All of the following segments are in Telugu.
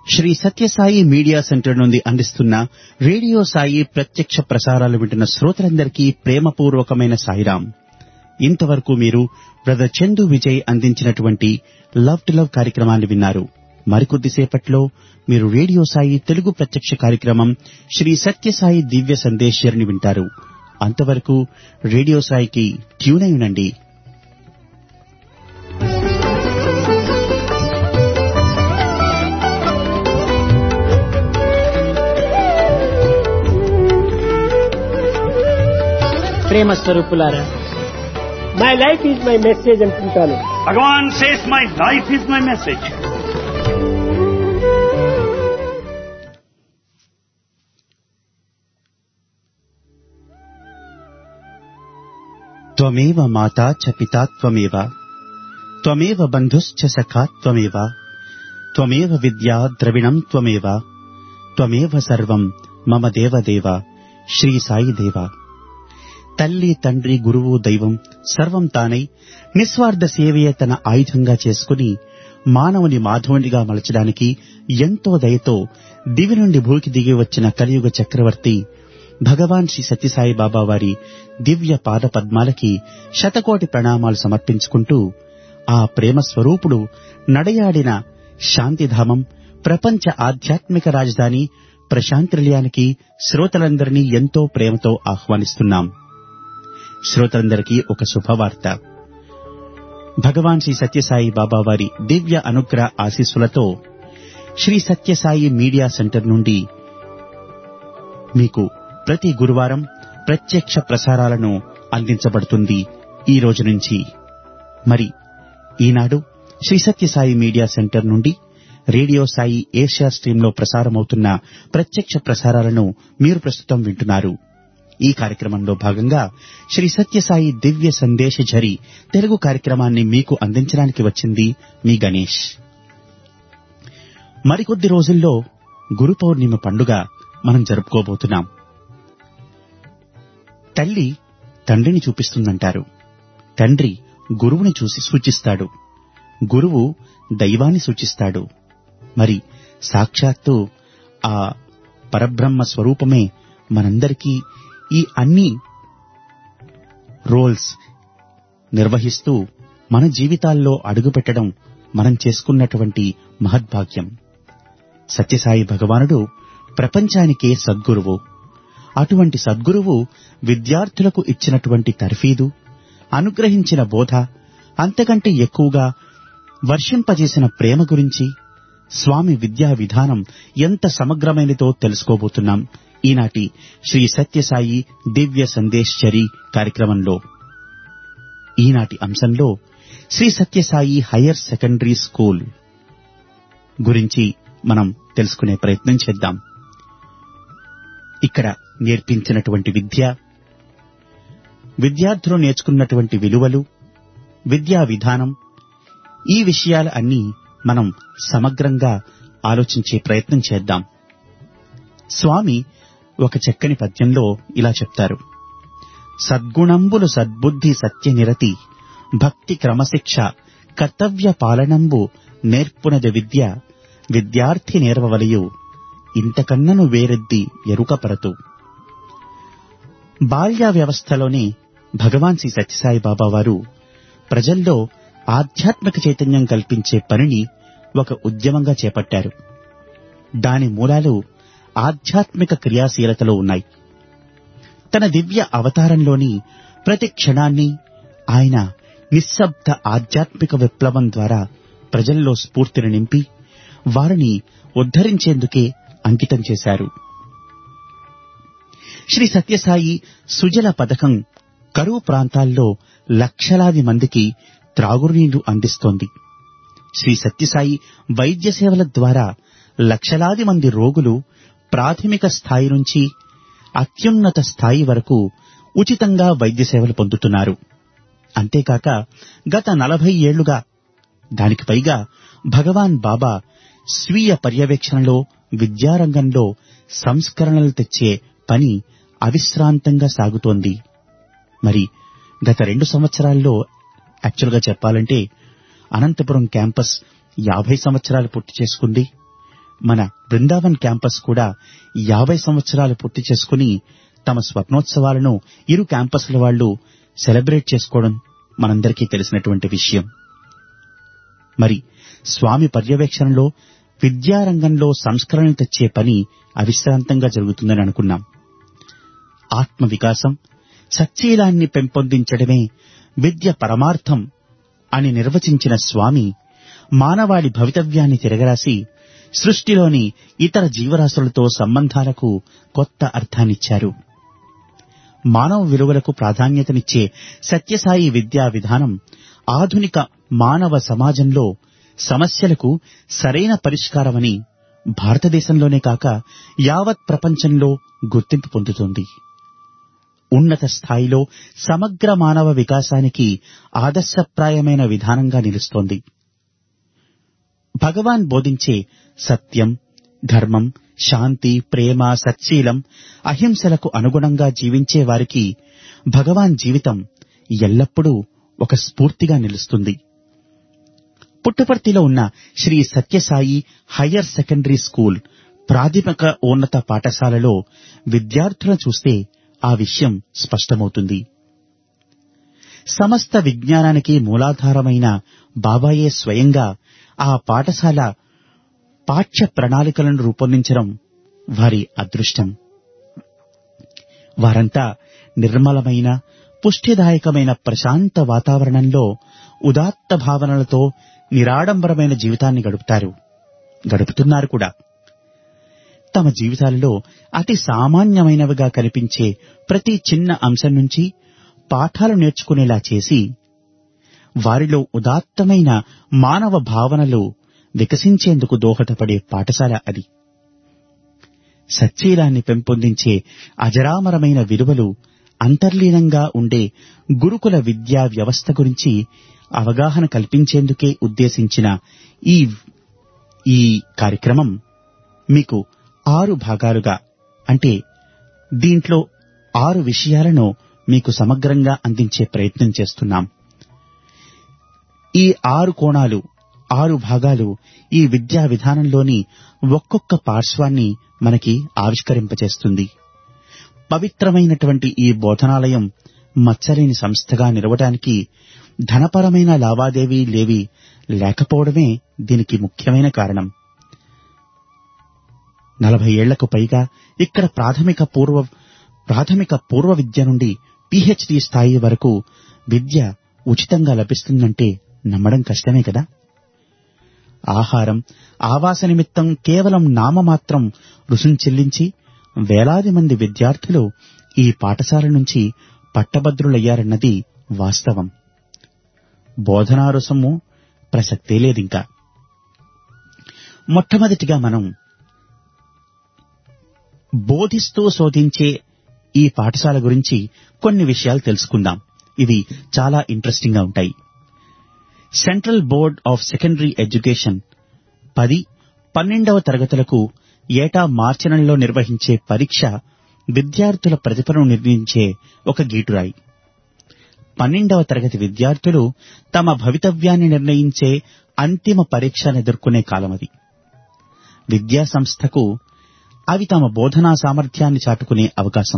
శ్రీ సత్యసాయి మీడియా సెంటర్ నుండి అందిస్తున్న రేడియో సాయి ప్రత్యక్ష ప్రసారాలు వింటున్న శ్రోతలందరికీ ప్రేమపూర్వకమైన సాయిరాం. ఇంతవరకు మీరు బ్రదర్ చందు విజయ్ అందించినటువంటి లవ్ టు లవ్ కార్యక్రమాన్ని విన్నారు. మరికొద్దిసేపట్లో మీరు రేడియో సాయి తెలుగు ప్రత్యక్ష కార్యక్రమం శ్రీ సత్యసాయి దివ్య సందేశ్యరిని వింటారు. అంతవరకు రేడియో సాయికి ట్యూన్ అయి ఉండండి. ప్రేమ స్వరూపులారా, my life is my message అంటుంటాను. భగవాన్ says my life is my message. త్వమేవ మాతా చ పితా త్వమేవ, త్వమేవ బంధుశ్చ సఖా త్వమేవ, త్వమేవ విద్యా ద్రవిణం త్వమేవ, త్వమేవ సర్వం మమ దేవదేవ. శ్రీ సాయి దేవ. తల్లి, తండ్రి, గురువు, దైవం సర్వం తానై నిస్వార్థ సేవయే తన ఆయుధంగా చేసుకుని మానవుని మాధవునిగా మలచడానికి ఎంతో దయతో దివి నుండి భూకి దిగి వచ్చిన కలియుగ చక్రవర్తి భగవాన్ శ్రీ సత్యసాయి బాబా వారి దివ్య పాద పద్మాలకి శతకోటి ప్రణామాలు సమర్పించుకుంటూ, ఆ ప్రేమ స్వరూపుడు నడయాడిన శాంతిధామం, ప్రపంచ ఆధ్యాత్మిక రాజధాని ప్రశాంతినిలయానికి శ్రోతలందరినీ ఎంతో ప్రేమతో ఆహ్వానిస్తున్నాం. శ్రోతలందరికీ ఒక శుభవార్త. భగవాన్ శ్రీ సత్యసాయి బాబా వారి దివ్య అనుగ్రహ ఆశీస్సులతో శ్రీ సత్యసాయి మీడియా సెంటర్ నుండి మీకు ప్రతి గురువారం ప్రత్యక్ష ప్రసారాలను అందించబడుతుంది. ఈ రోజు నుంచి మరి ఈనాడు శ్రీ సత్యసాయి మీడియా సెంటర్ నుండి రేడియో సాయి ఏషియా స్ట్రీమ్ లో ప్రసారమవుతున్న ప్రత్యక్ష ప్రసారాలను మీరు ప్రస్తుతం వింటున్నారు. ఈ కార్యక్రమంలో భాగంగా శ్రీ సత్యసాయి దివ్య సందేశ ఝరి తెలుగు కార్యక్రమాన్ని మీకు అందించడానికి వచ్చింది మీ గణేష్. మరికొద్ది రోజుల్లో గురు పౌర్ణిమ పండుగ మనం జరుపుకోబోతున్నాం. తల్లి తండ్రిని చూపిస్తుందంటారు, తండ్రి గురువుని సూచిస్తాడు, గురువు దైవాన్ని సూచిస్తాడు. మరి సాక్షాత్తు ఆ పరబ్రహ్మ స్వరూపమే మనందరికీ ఈ అన్ని రోల్స్ నిర్వహిస్తూ మన జీవితాల్లో అడుగుపెట్టడం మనం చేసుకున్నటువంటి మహద్భాగ్యం. సత్యసాయి భగవానుడు ప్రపంచానికే సద్గురువు. అటువంటి సద్గురువు విద్యార్థులకు ఇచ్చినటువంటి తర్ఫీదు, అనుగ్రహించిన బోధ, అంతకంటే ఎక్కువగా వర్షింపజేసిన ప్రేమ గురించి, స్వామి విద్యా విధానం ఎంత సమగ్రమైనదో తెలుసుకోబోతున్నాం ఈనాటి శ్రీ సత్యసాయి దివ్య సందేశ్ ఝరి కార్యక్రమంలో. ఈనాటి అంశంలో Sri Sathya Sai higher secondary school గురించి మనం తెలుసుకునే ప్రయత్నం చేద్దాం. ఇక్కడ నేర్పించినటువంటి విద్య, విద్యార్థులు నేర్చుకున్నటువంటి విలువలు, విద్యా విధానం, ఈ విషయాలు అన్నీ మనం సమగ్రంగా ఆలోచించే ప్రయత్నం చేద్దాం. స్వామి ఒక చక్కని పద్యంలో ఇలా చెప్తారు: సద్గుణంబులు సద్బుద్ధి సత్యనిరతి, భక్తి క్రమశిక్ష కర్తవ్య పాలనంబు నేర్పునది విద్య, విద్యార్థి నేర్వవలయు ఇంతకన్నను వేరెద్ది ఎరుకపరతు. బాల్య వ్యవస్థలోనే భగవాన్ శ్రీ సత్యసాయి బాబా వారు ప్రజల్లో ఆధ్యాత్మిక చైతన్యం కల్పించే పనిని ఒక ఉద్యమంగా చేపట్టారు. దాని మూలాలు ఆధ్యాత్మిక క్రియాశీలతలో ఉన్నాయి. తన దివ్య అవతారంలోని ప్రతి క్షణాన్ని ఆయన నిశ్శబ్ద ఆధ్యాత్మిక విప్లవం ద్వారా ప్రజల్లో స్ఫూర్తిని నింపి వారిని ఉద్ధరించేందుకే అంకితం చేశారు. శ్రీ సత్యసాయి సుజల పథకం కరువు ప్రాంతాల్లో లక్షలాది మందికి త్రాగునీరు అందిస్తోంది. శ్రీ సత్యసాయి వైద్య సేవల ద్వారా లక్షలాది మంది రోగులు ప్రాథమిక స్థాయి నుంచి అత్యున్నత స్థాయి వరకు ఉచితంగా వైద్య సేవలు పొందుతున్నారు. అంతేకాక గత 40 ఏళ్లుగా దానికి పైగా భగవాన్ బాబా స్వీయ పర్యవేక్షణలో విద్యారంగంలో సంస్కరణలు తెచ్చే పని అవిశ్రాంతంగా సాగుతోంది. మరి గత 2 సంవత్సరాల్లో యాక్చువల్గా చెప్పాలంటే అనంతపురం క్యాంపస్ 50 సంవత్సరాలు పూర్తి చేసుకుంది. మన బృందావన్ క్యాంపస్ కూడా 50 సంవత్సరాలు పూర్తి చేసుకుని తమ స్వర్ణోత్సవాలను ఇరు క్యాంపస్ల వాళ్లు సెలబ్రేట్ చేసుకోవడం మనందరికీ తెలిసినటువంటి విషయం. మరి స్వామి పర్యవేక్షణలో విద్యారంగంలో సంస్కరణలు తెచ్చే పని అవిశ్రాంతంగా జరుగుతుందని అనుకున్నాం. ఆత్మ వికాసం, సచ్చీలాన్ని పెంపొందించడమే విద్య పరమార్థం అని నిర్వచించిన స్వామి మానవాళి భవితవ్యాన్ని తిరగరాసి సృష్టిలోని ఇతర జీవరాశులతో సంబంధాలకు కొత్త అర్థాన్నిచ్చారు. మానవ విలువలకు ప్రాధాన్యతనిచ్చే సత్యసాయి విద్యా విధానం ఆధునిక మానవ సమాజంలో సమస్యలకు సరైన పరిష్కారమని భారతదేశంలోనే కాక యావత్ ప్రపంచంలో గుర్తింపు పొందుతోంది. ఉన్నత స్థాయిలో సమగ్ర మానవ వికాసానికి ఆదర్శప్రాయమైన విధానంగా నిలుస్తోంది. భగవాన్ బోధించే సత్యం, ధర్మం, శాంతి, ప్రేమ, సత్శీలం, అహింసలకు అనుగుణంగా జీవించే వారికి భగవాన్ జీవితం ఎల్లప్పుడూ ఒక స్ఫూర్తిగా నిలుస్తుంది. పుట్టపర్తిలో ఉన్న Sri Sathya Sai higher secondary school ప్రాథమిక ఉన్నత పాఠశాలలో విద్యార్థులను చూస్తే ఆ విషయం స్పష్టమవుతుంది. సమస్త విజ్ఞానానికి మూలాధారమైన బాబాయే స్వయంగా ఆ పాఠశాల పాఠ్య ప్రణాళికలను రూపొందించడం వారి అదృష్టం. వారంతా నిర్మలమైన, పుష్టిదాయకమైన ప్రశాంత వాతావరణంలో ఉదాత్త భావనలతో నిరాడంబరమైన జీవితాన్ని గడుపుతున్నారు కూడా. తమ జీవితాలలో అతి సామాన్యమైనవిగా కనిపించే ప్రతి చిన్న అంశం నుంచి పాఠాలు నేర్చుకునేలా చేసి వారిలో ఉదాత్తమైన మానవ భావనలు వికసించేందుకు దోహదపడే పాఠశాల అది. సచ్చీలాన్ని పెంపొందించే అజరామరమైన విలువలు అంతర్లీనంగా ఉండే గురుకుల విద్యా వ్యవస్థ గురించి అవగాహన కల్పించేందుకే ఉద్దేశించిన ఈ కార్యక్రమం మీకు 6 భాగాలుగా, అంటే దీంట్లో 6 విషయాలను మీకు సమగ్రంగా అందించే ప్రయత్నం చేస్తున్నాం. ఈ 6 కోణాలు, 6 భాగాలు ఈ విద్యా విధానంలోని ఒక్కొక్క పార్శ్వాన్ని మనకి ఆవిష్కరింపచేస్తుంది. పవిత్రమైనటువంటి ఈ బోధనాలయం మచ్చలేని సంస్థగా నిలవడానికి ధనపరమైన లావాదేవీలేవీ లేకపోవడమే దీనికి ముఖ్యమైన కారణం. 40 ఏళ్లకు పైగా ఇక్కడ ప్రాథమిక పూర్వ విద్య నుండి PhD స్థాయి వరకు విద్య ఉచితంగా లభిస్తుందంటే నమ్మడం కష్టమే కదా. ఆహారం, ఆవాస నిమిత్తం కేవలం నామమాత్రం రుసుం చెల్లించి వేలాది మంది విద్యార్థులు ఈ పాఠశాల నుంచి పట్టభద్రులయ్యారన్నది వాస్తవం. బోధనా రుసుము ప్రసక్తే లేదింకా. మొట్టమొదటిగా మనం బోధిస్తూ శోధించే ఈ పాఠశాల గురించి కొన్ని విషయాలు తెలుసుకుందాం. ఇవి చాలా ఇంట్రెస్టింగ్ గా ఉంటాయి. Central board of secondary education 10, 12వ తరగతులకు ఏటా మార్చి నెలలో నిర్వహించే పరీక్ష విద్యార్థుల ప్రతిభను నిర్ణయించే ఒక గీటురాయి. 12వ తరగతి విద్యార్థులు తమ భవితవ్యాన్ని నిర్ణయించే అంతిమ పరీక్షను ఎదుర్కొనే కాలమది. విద్యా సంస్థకు అవి తమ బోధనా సామర్థ్యాన్ని చాటుకునే అవకాశం.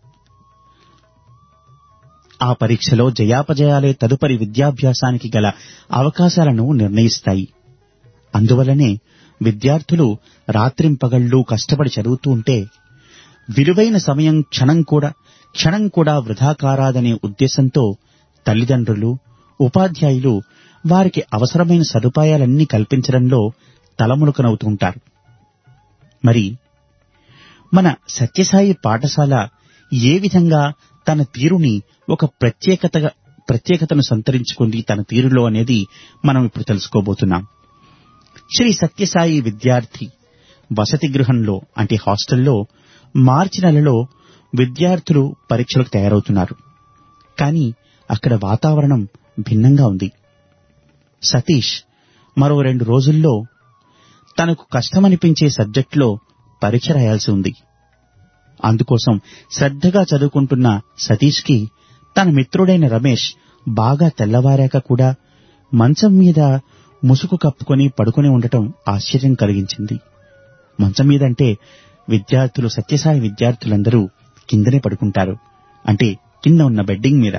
ఆ పరీక్షలో జయాపజయాలే తదుపరి విద్యాభ్యాసానికి గల అవకాశాలను నిర్ణయిస్తాయి. అందువల్లనే విద్యార్థులు రాత్రింపగళ్లు కష్టపడి చదువుతూ ఉంటే విలువైన సమయం క్షణం కూడా వృధా కారాదనే ఉద్దేశంతో తల్లిదండ్రులు, ఉపాధ్యాయులు వారికి అవసరమైన సదుపాయాలన్నీ కల్పించడంలో తలమునకనవుతుంటారు. మరి మన సత్యసాయి పాఠశాల ఏ విధంగా తన తీరుని ఒక ప్రత్యేకతను సంతరించుకుంది తన తీరులో అనేది మనం ఇప్పుడు తెలుసుకోబోతున్నాం. శ్రీ సత్యసాయి విద్యార్థి వసతి గృహంలో, అంటే హాస్టల్లో మార్చి నెలలో విద్యార్థులు పరీక్షలకు తయారవుతున్నారు. కానీ అక్కడ వాతావరణం భిన్నంగా ఉంది. సతీష్ మరో 2 రోజుల్లో తనకు కష్టమనిపించే సబ్జెక్టులో పరీక్ష రాయాల్సి ఉంది. అందుకోసం శ్రద్ధగా చదువుకుంటున్న సతీష్కి తన మిత్రుడైన రమేష్ బాగా తెల్లవారాక కూడా మంచం మీద ముసుగు కప్పుకొని పడుకుని ఉండటం ఆశ్చర్యం కలిగించింది. మంచం మీద అంటే విద్యార్థులు, సత్యసాయి విద్యార్థులందరూ కిందనే పడుకుంటారు, అంటే కింద ఉన్న బెడ్డింగ్ మీద.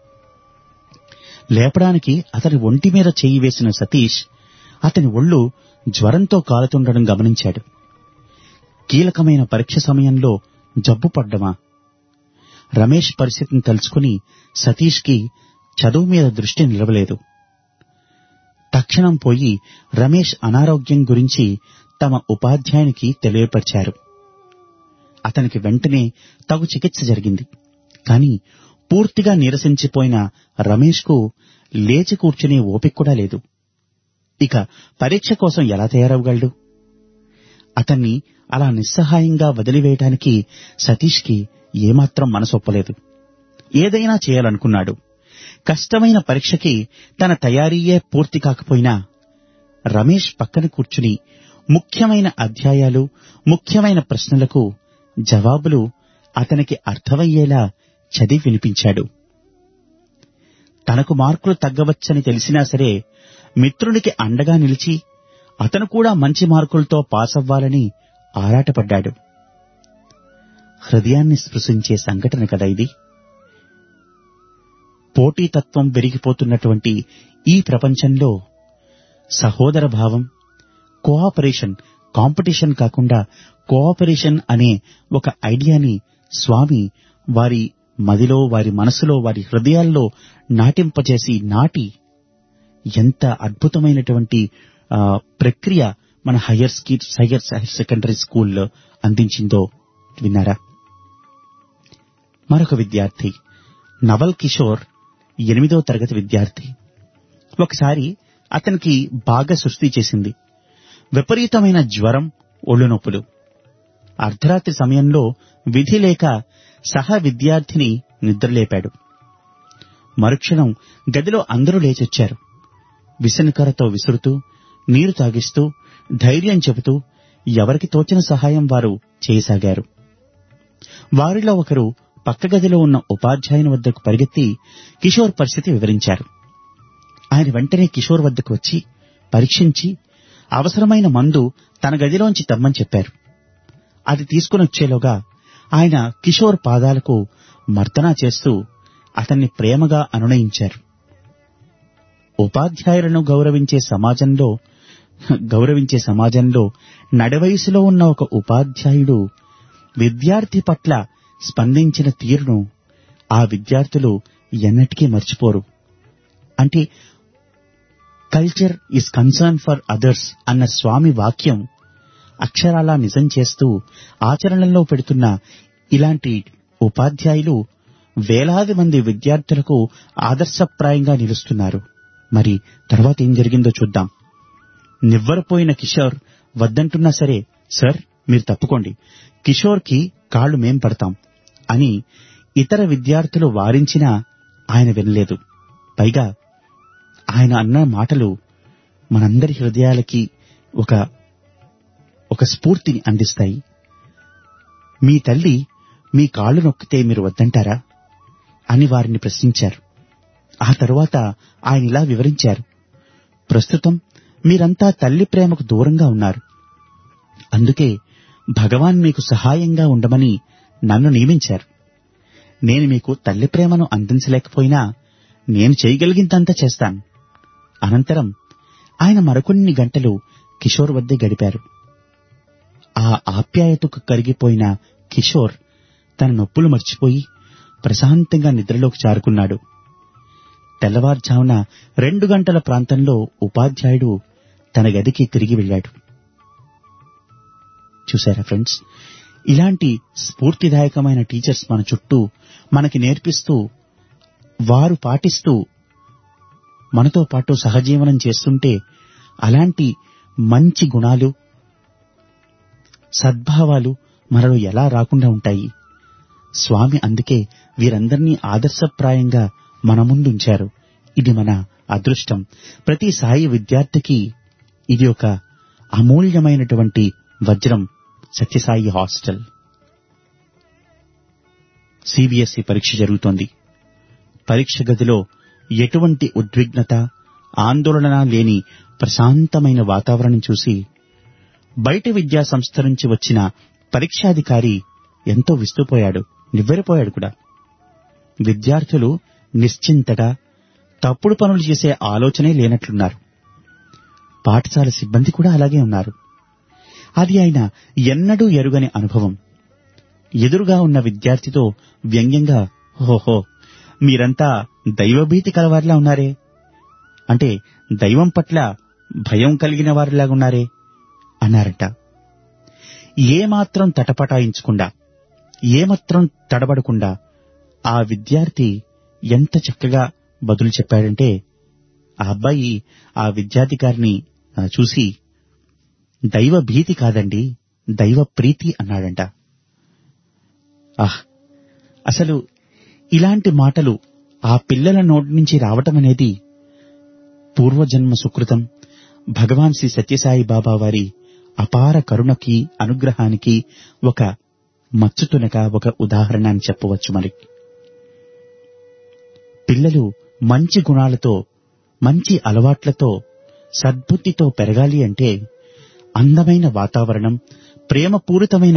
లేపడానికి అతని ఒంటి మీద చెయ్యి వేసిన సతీష్ అతని ఒళ్ళు జ్వరంతో కాలుతుండడం గమనించాడు. కీలకమైన పరీక్ష సమయంలో జబ్బు పడ్డమా? రమేష్ పరిస్థితిని తలుచుకుని సతీష్కి చదువు మీద దృష్టి నిలవలేదు. తక్షణం పోయి రమేష్ అనారోగ్యం గురించి తమ ఉపాధ్యాయునికి తెలియపరిచారు. అతనికి వెంటనే తగు చికిత్స జరిగింది. కాని పూర్తిగా నీరసించిపోయిన రమేష్కు లేచి కూర్చునే ఓపిక కూడా లేదు. ఇక పరీక్ష కోసం ఎలా తయారవగలడు? అతన్ని అలా నిస్సహాయంగా వదిలివేయటానికి సతీష్కి ఏమాత్రం మనసొప్పలేదు. ఏదైనా చేయాలనుకున్నాడు. కష్టమైన పరీక్షకి తన తయారీయే పూర్తి కాకపోయినా రమేష్ పక్కన కూర్చుని ముఖ్యమైన అధ్యాయాలు, ముఖ్యమైన ప్రశ్నలకు జవాబులు అతనికి అర్థమయ్యేలా చదివి వినిపించాడు. తనకు మార్కులు తగ్గవచ్చని తెలిసినా సరే మిత్రునికి అండగా నిలిచి అతను కూడా మంచి మార్కులతో పాసవ్వాలని ఆరాటపడ్డాడు. హృదయాన్ని స్పృశించే సంఘటన కదా ఇది. పోటీతత్వం పెరిగిపోతున్నటువంటి ఈ ప్రపంచంలో సహోదర భావం, కోఆపరేషన్, కాంపిటీషన్ కాకుండా కోఆపరేషన్ అనే ఒక ఐడియాని స్వామి వారి మదిలో, వారి మనసులో, వారి హృదయాల్లో నాటింపచేసి ఎంత అద్భుతమైనటువంటి ప్రక్రియ మన హైయర్ సెకండరీ స్కూల్లో అందించిందో విన్నారా? మరొక విద్యార్థి నవల్ కిషోర్ 8వ తరగతి విద్యార్థి. ఒకసారి అతనికి బాగా సుస్థి చేసింది. విపరీతమైన జ్వరం, ఒళ్ళు నొప్పులు. అర్ధరాత్రి సమయంలో విధి లేక సహ విద్యార్థిని నిద్రలేపాడు. మరుక్షణం గదిలో అందరూ లేచొచ్చారు. విసనకరతో విసురుతూ, నీరు తాగిస్తూ, ధైర్యం చెబుతూ ఎవరికి తోచిన సహాయం వారు చేయసాగారు. వారిలో ఒకరు పక్క గదిలో ఉన్న ఉపాధ్యాయుని వద్దకు పరిగెత్తి కిషోర్ పరిస్థితి వివరించారు. ఆయన వెంటనే కిషోర్ వద్దకు వచ్చి పరీక్షించి అవసరమైన మందు తన గదిలోంచి తెమ్మని చెప్పారు. అది తీసుకునొచ్చేలోగా ఆయన కిషోర్ పాదాలకు మర్దనా చేస్తూ అతన్ని ప్రేమగా అనునయించారు. ఉపాధ్యాయులను గౌరవించే సమాజంలో నడవయసులో ఉన్న ఒక ఉపాధ్యాయుడు విద్యార్థి పట్ల స్పందించిన తీరును ఆ విద్యార్థులు ఎన్నటికీ మర్చిపోరు. అంటే culture is concern for others అన్న స్వామి వాక్యం అక్షరాలా నిజం చేస్తూ ఆచరణలో పెడుతున్న ఇలాంటి ఉపాధ్యాయులు వేలాది మంది విద్యార్థులకు ఆదర్శప్రాయంగా నిలుస్తున్నారు. మరి తర్వాత ఏం జరిగిందో చూద్దాం. నివ్వరపోయిన కిషోర్ వద్దంటున్నా సరే, సార్ మీరు తప్పుకోండి, కిషోర్కి కాళ్లు మేం పడతాం అని ఇతర విద్యార్థులు వారించినా ఆయన వినలేదు. పైగా ఆయన అన్న మాటలు మనందరి హృదయాలకి ఒక స్ఫూర్తిని అందిస్తాయి. మీ తల్లి మీ కాళ్లు నొక్కితే మీరు వద్దంటారా అని వారిని ప్రశ్నించారు. ఆ తరువాత ఆయన ఇలా వివరించారు. ప్రస్తుతం మీరంతా తల్లి ప్రేమకు దూరంగా ఉన్నారు. అందుకే భగవాన్ మీకు సహాయంగా ఉండమని నన్ను నియమించారు. నేను మీకు తల్లి ప్రేమను అందించలేకపోయినా నేను చేయగలిగిందంతా చేస్తాను. అనంతరం ఆయన మరికొన్ని గంటలు కిషోర్ వద్దే గడిపారు. ఆ ఆప్యాయతకు కరిగిపోయిన కిషోర్ తన నొప్పులు మర్చిపోయి ప్రశాంతంగా నిద్రలోకి జారుకున్నాడు. తెల్లవారుజామున 2 గంటల ప్రాంతంలో ఉపాధ్యాయుడు తన గదికి తిరిగి వెళ్ళాడు. చూశారా ఫ్రెండ్స్, ఇలాంటి స్ఫూర్తిదాయకమైన టీచర్స్ మన చుట్టూ మనకి నేర్పిస్తూ, వారు పాటిస్తూ మనతో పాటు సహజీవనం చేస్తుంటే అలాంటి మంచి గుణాలు, సద్భావాలు మనలో ఎలా రాకుండా ఉంటాయి? స్వామి అందుకే వీరందరినీ ఆదర్శప్రాయంగా మన ముందుంచారు. ఇది మన అదృష్టం. ప్రతి సాయి విద్యార్థికి ఇది ఒక అమూల్యమైనటువంటి వజ్రం. సత్యసాయి హాస్టల్ సిబిఎస్ఈ పరీక్ష జరుగుతోంది. పరీక్ష గదిలో ఎటువంటి ఉద్విగ్నత, ఆందోళన లేని ప్రశాంతమైన వాతావరణం చూసి బయట విద్యా సంస్థ నుంచి వచ్చిన పరీక్షాధికారి ఎంతో విస్తుపోయాడు, నివ్వెరపోయాడు కూడా. విద్యార్థులు నిశ్చింతగా తప్పుడు పనులు చేసే ఆలోచనే లేనట్లున్నారు. పాఠశాల సిబ్బంది కూడా అలాగే ఉన్నారు. అది ఆయన ఎన్నడూ ఎరుగని అనుభవం. ఎదురుగా ఉన్న విద్యార్థితో వ్యంగ్యంగా, ఓహో, మీరంతా దైవభీతి కలవారిలా ఉన్నారే, అంటే దైవం పట్ల భయం కలిగిన వారిలాగున్నారే అన్నారట. ఏమాత్రం తటపటాయించకుండా, ఏమాత్రం తడబడకుండా ఆ విద్యార్థి ఎంత చక్కగా బదులు చెప్పాడంటే, ఆ అబ్బాయి ఆ విద్యాధికారిని చూసి, దైవ భీతి కాదండి, దైవ ప్రీతి అన్నాడంట. అసలు ఇలాంటి మాటలు ఆ పిల్లల నోటి నుంచి రావటం అనేది పూర్వజన్మ సుకృతం, భగవాన్ శ్రీ సత్యసాయి బాబా వారి అపార కరుణకి, అనుగ్రహానికి ఒక మచ్చుతునక, ఒక ఉదాహరణ అని చెప్పవచ్చు. మరి పిల్లలు మంచి గుణాలతో, మంచి అలవాట్లతో, సద్బుద్ధితో పెరగాలి అంటే అందమైన వాతావరణం, ప్రేమపూరితమైన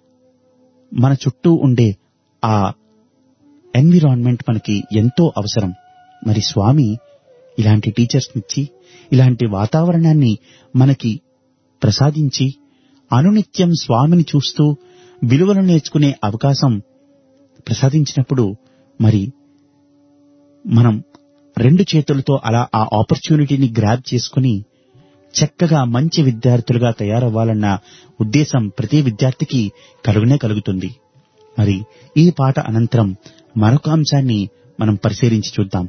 మన చుట్టూ ఉండే ఆ ఎన్విరాన్మెంట్ మనకి ఎంతో అవసరం. మరి స్వామి ఇలాంటి టీచర్స్ ఇచ్చి, ఇలాంటి వాతావరణాన్ని మనకి ప్రసాదించి, అనునిత్యం స్వామిని చూస్తూ విలువలు నేర్చుకునే అవకాశం ప్రసాదించినప్పుడు మరి మనం రెండు చేతులతో అలా ఆ ఆపర్చునిటీని గ్రాబ్ చేసుకుని చక్కగా మంచి విద్యార్థులుగా తయారవ్వాలన్న ఉద్దేశం ప్రతి విద్యార్థికి కలుగుతుంది. మరి ఈ పాట అనంతరం మరొక అంశాన్ని మనం పరిశీలించి చూద్దాం.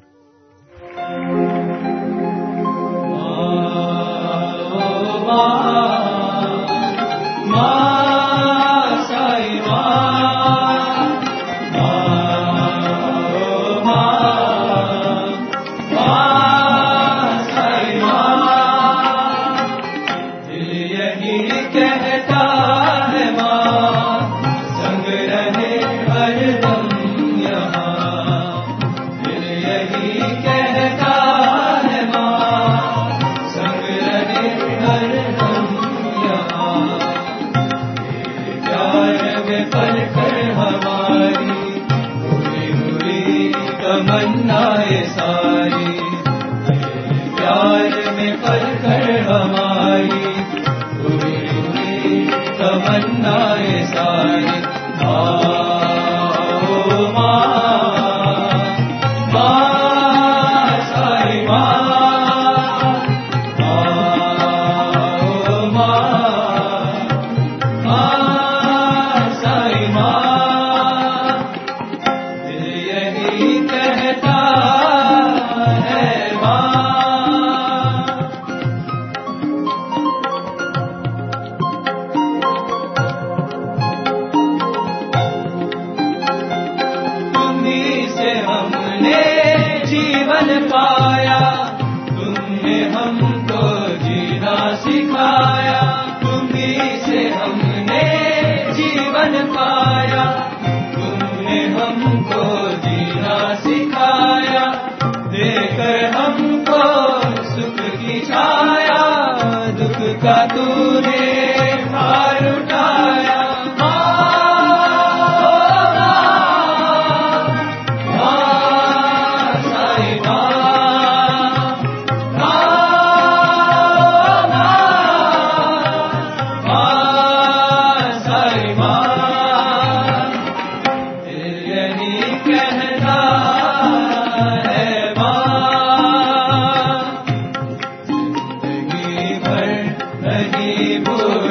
नहीं भूल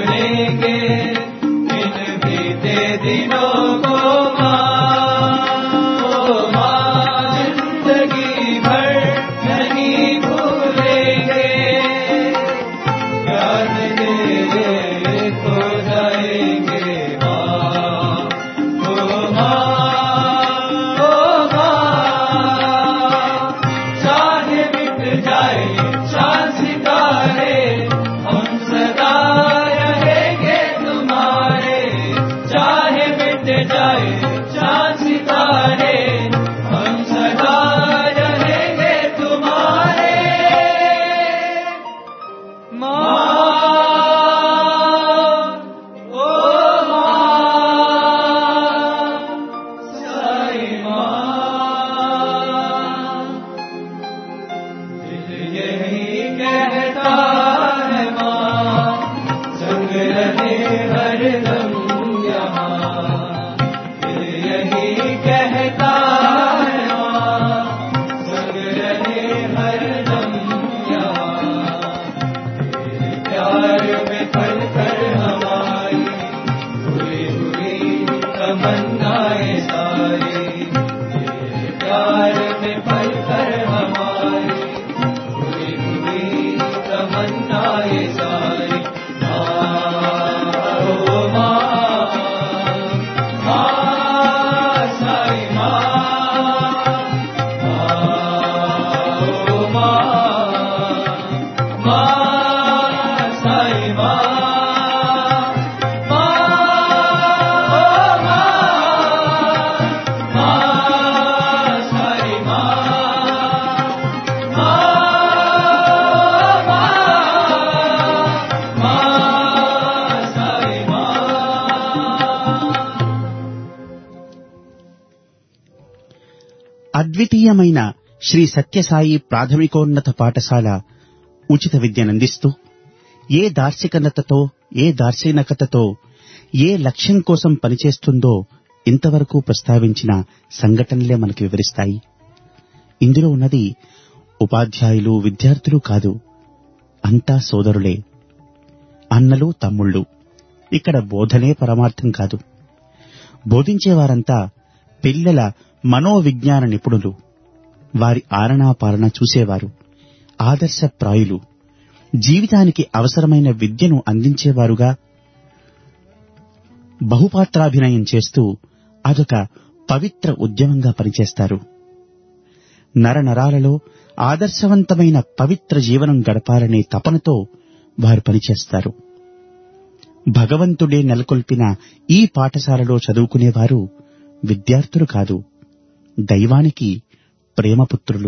रहे हरदम यहाँ, दिल यही कहता है माँ, संग रहे हरदम यहाँ, तेरे प्यार में पल कर हमारी हुई हुई तमन्नाएं सारी, तेरे प्यार में पल कर हमारी हुई हुई तमन्नाएं सारी। అద్వితీయమైన శ్రీ సత్యసాయి ప్రాథమికోన్నత పాఠశాల ఉచిత విద్యనందిస్తూ ఏ దార్శనికతతో ఏ లక్ష్యం కోసం పనిచేస్తుందో ఇంతవరకు ప్రస్తావించిన సంఘటనలే మనకు వివరిస్తాయి. ఇందులో ఉన్నది ఉపాధ్యాయులు విద్యార్థులు కాదు, అంతా సోదరులే, అన్నలు తమ్ముళ్ళు. ఇక్కడ బోధనే పరమార్థం కాదు. బోధించేవారంతా పిల్లల మనోవిజ్ఞాన నిపుణులు, వారి ఆలనా పాలన చూసేవారు, ఆదర్శప్రాయులు, జీవితానికి అవసరమైన విద్యను అందించేవారుగా బహుపాత్రాభినయం చేస్తూ అదొక పవిత్ర ఉద్యమంగా పనిచేస్తారు. నరనరాలలో ఆదర్శవంతమైన పవిత్ర జీవనం గడపాలనే తపనతో వారు పనిచేస్తారు. భగవంతుడే నెలకొల్పిన ఈ పాఠశాలలో చదువుకునేవారు విద్యార్థులు కాదు, దైవానికి ప్రేమపుత్రులు.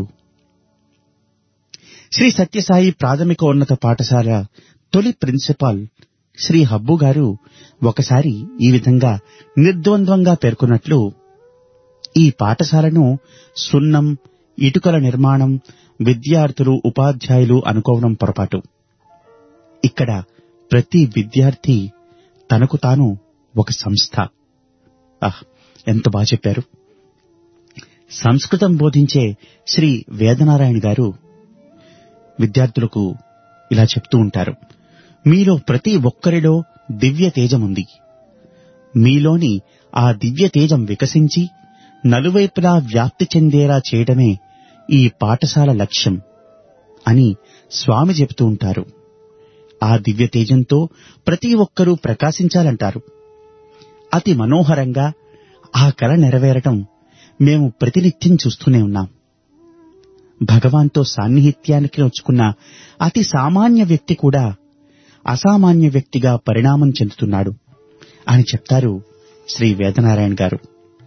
శ్రీ సత్యసాయి ప్రాథమికోన్నత పాఠశాల తొలి ప్రిన్సిపాల్ శ్రీ హబ్బు గారు ఒకసారి ఈ విధంగా నిర్ద్వంద్వంగా పేర్కొన్నట్లు, ఈ పాఠశాలను సున్నం, ఇటుకల నిర్మాణం, విద్యార్థులు, ఉపాధ్యాయులు అనుకోవడం పొరపాటు. ఇక్కడ ప్రతి విద్యార్థి తనకు తాను ఒక సంస్థ. ఎంత బాగా చెప్పారు. సంస్కృతం బోధించే శ్రీ వేదనారాయణ గారు విద్యార్థులకు ఇలా చెప్తూ ఉంటారు, మీలో ప్రతి ఒక్కరిలో దివ్య తేజముంది. మీలోని ఆ దివ్య తేజం వికసించి నలువైపులా వ్యాప్తి చెందేలా చేయడమే ఈ పాఠశాల లక్ష్యం అని స్వామి చెబుతూ ఉంటారు. ఆ దివ్య తేజంతో ప్రతి ఒక్కరూ ప్రకాశించాలంటారు. అతి మనోహరంగా ఆ కల నెరవేరటం మేము ప్రతినిత్యం చూస్తూనే ఉన్నాం. భగవాన్తో సాన్నిహిత్యానికి నోచుకున్న అతి సామాన్య వ్యక్తి కూడా అసామాన్య వ్యక్తిగా పరిణామం చెందుతున్నాడు అని చెప్తారు శ్రీ వేదనారాయణ గారు.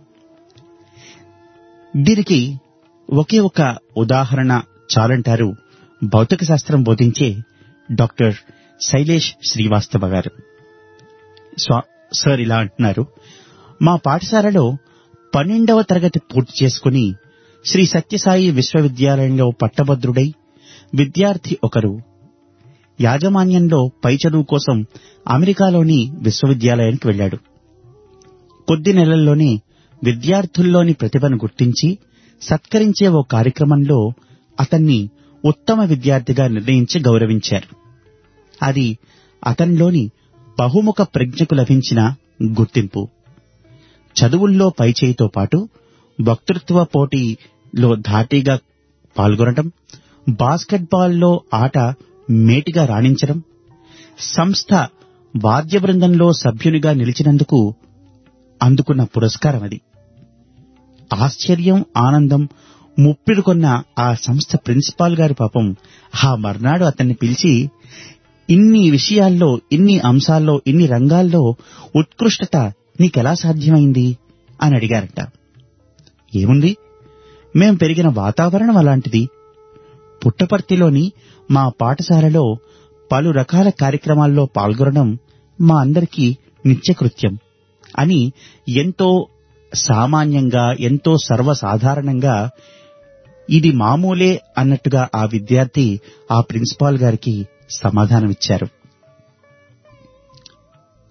దీనికి ఒకే ఒక ఉదాహరణ చాలంటారు భౌతిక శాస్త్రం బోధించే డాక్టర్ శైలేష్ శ్రీవాస్తవ గారు. సార్ ఇలా అంటున్నారు, మా పాఠశాలలో 12వ తరగతి పూర్తి చేసుకుని శ్రీ సత్యసాయి విశ్వవిద్యాలయంలో పట్టభద్రుడై విద్యార్థి ఒకరు యాజమాన్యంలో పై చదువు కోసం అమెరికాలోని విశ్వవిద్యాలయానికి వెళ్లాడు. కొద్ది నెలల్లోనే విద్యార్థుల్లోని ప్రతిభను గుర్తించి సత్కరించే ఓ కార్యక్రమంలో అతన్ని ఉత్తమ విద్యార్థిగా నిర్ణయించి గౌరవించారు. అది అతనిలోని బహుముఖ ప్రజ్ఞకు లభించిన గుర్తింపు. చదువుల్లో పైచేయితో పాటు వక్తృత్వ పోటీలో ధాటీగా పాల్గొనడం, బాస్కెట్బాల్లో ఆట మేటిగా రాణించడం, సంస్థ వాద్య బృందంలో సభ్యునిగా నిలిచినందుకు అందుకున్న పురస్కారం అది. ఆశ్చర్యం, ఆనందం ముప్పిరుకొన్న ఆ సంస్థ ప్రిన్సిపాల్ గారు పాపం ఆ మర్నాడు అతన్ని పిలిచి, ఇన్ని విషయాల్లో, ఇన్ని అంశాల్లో, ఇన్ని రంగాల్లో ఉత్కృష్టత నీకెలా సాధ్యమైంది అని అడిగారట. ఏముంది, మేం పెరిగిన వాతావరణం అలాంటిది. పుట్టపర్తిలోని మా పాఠశాలలో పలు రకాల కార్యక్రమాల్లో పాల్గొనడం మా అందరికీ నిత్యకృత్యం అని ఎంతో సామాన్యంగా, ఎంతో సర్వసాధారణంగా, ఇది మామూలే అన్నట్టుగా ఆ విద్యార్థి ఆ ప్రిన్సిపాల్ గారికి సమాధానమిచ్చారు.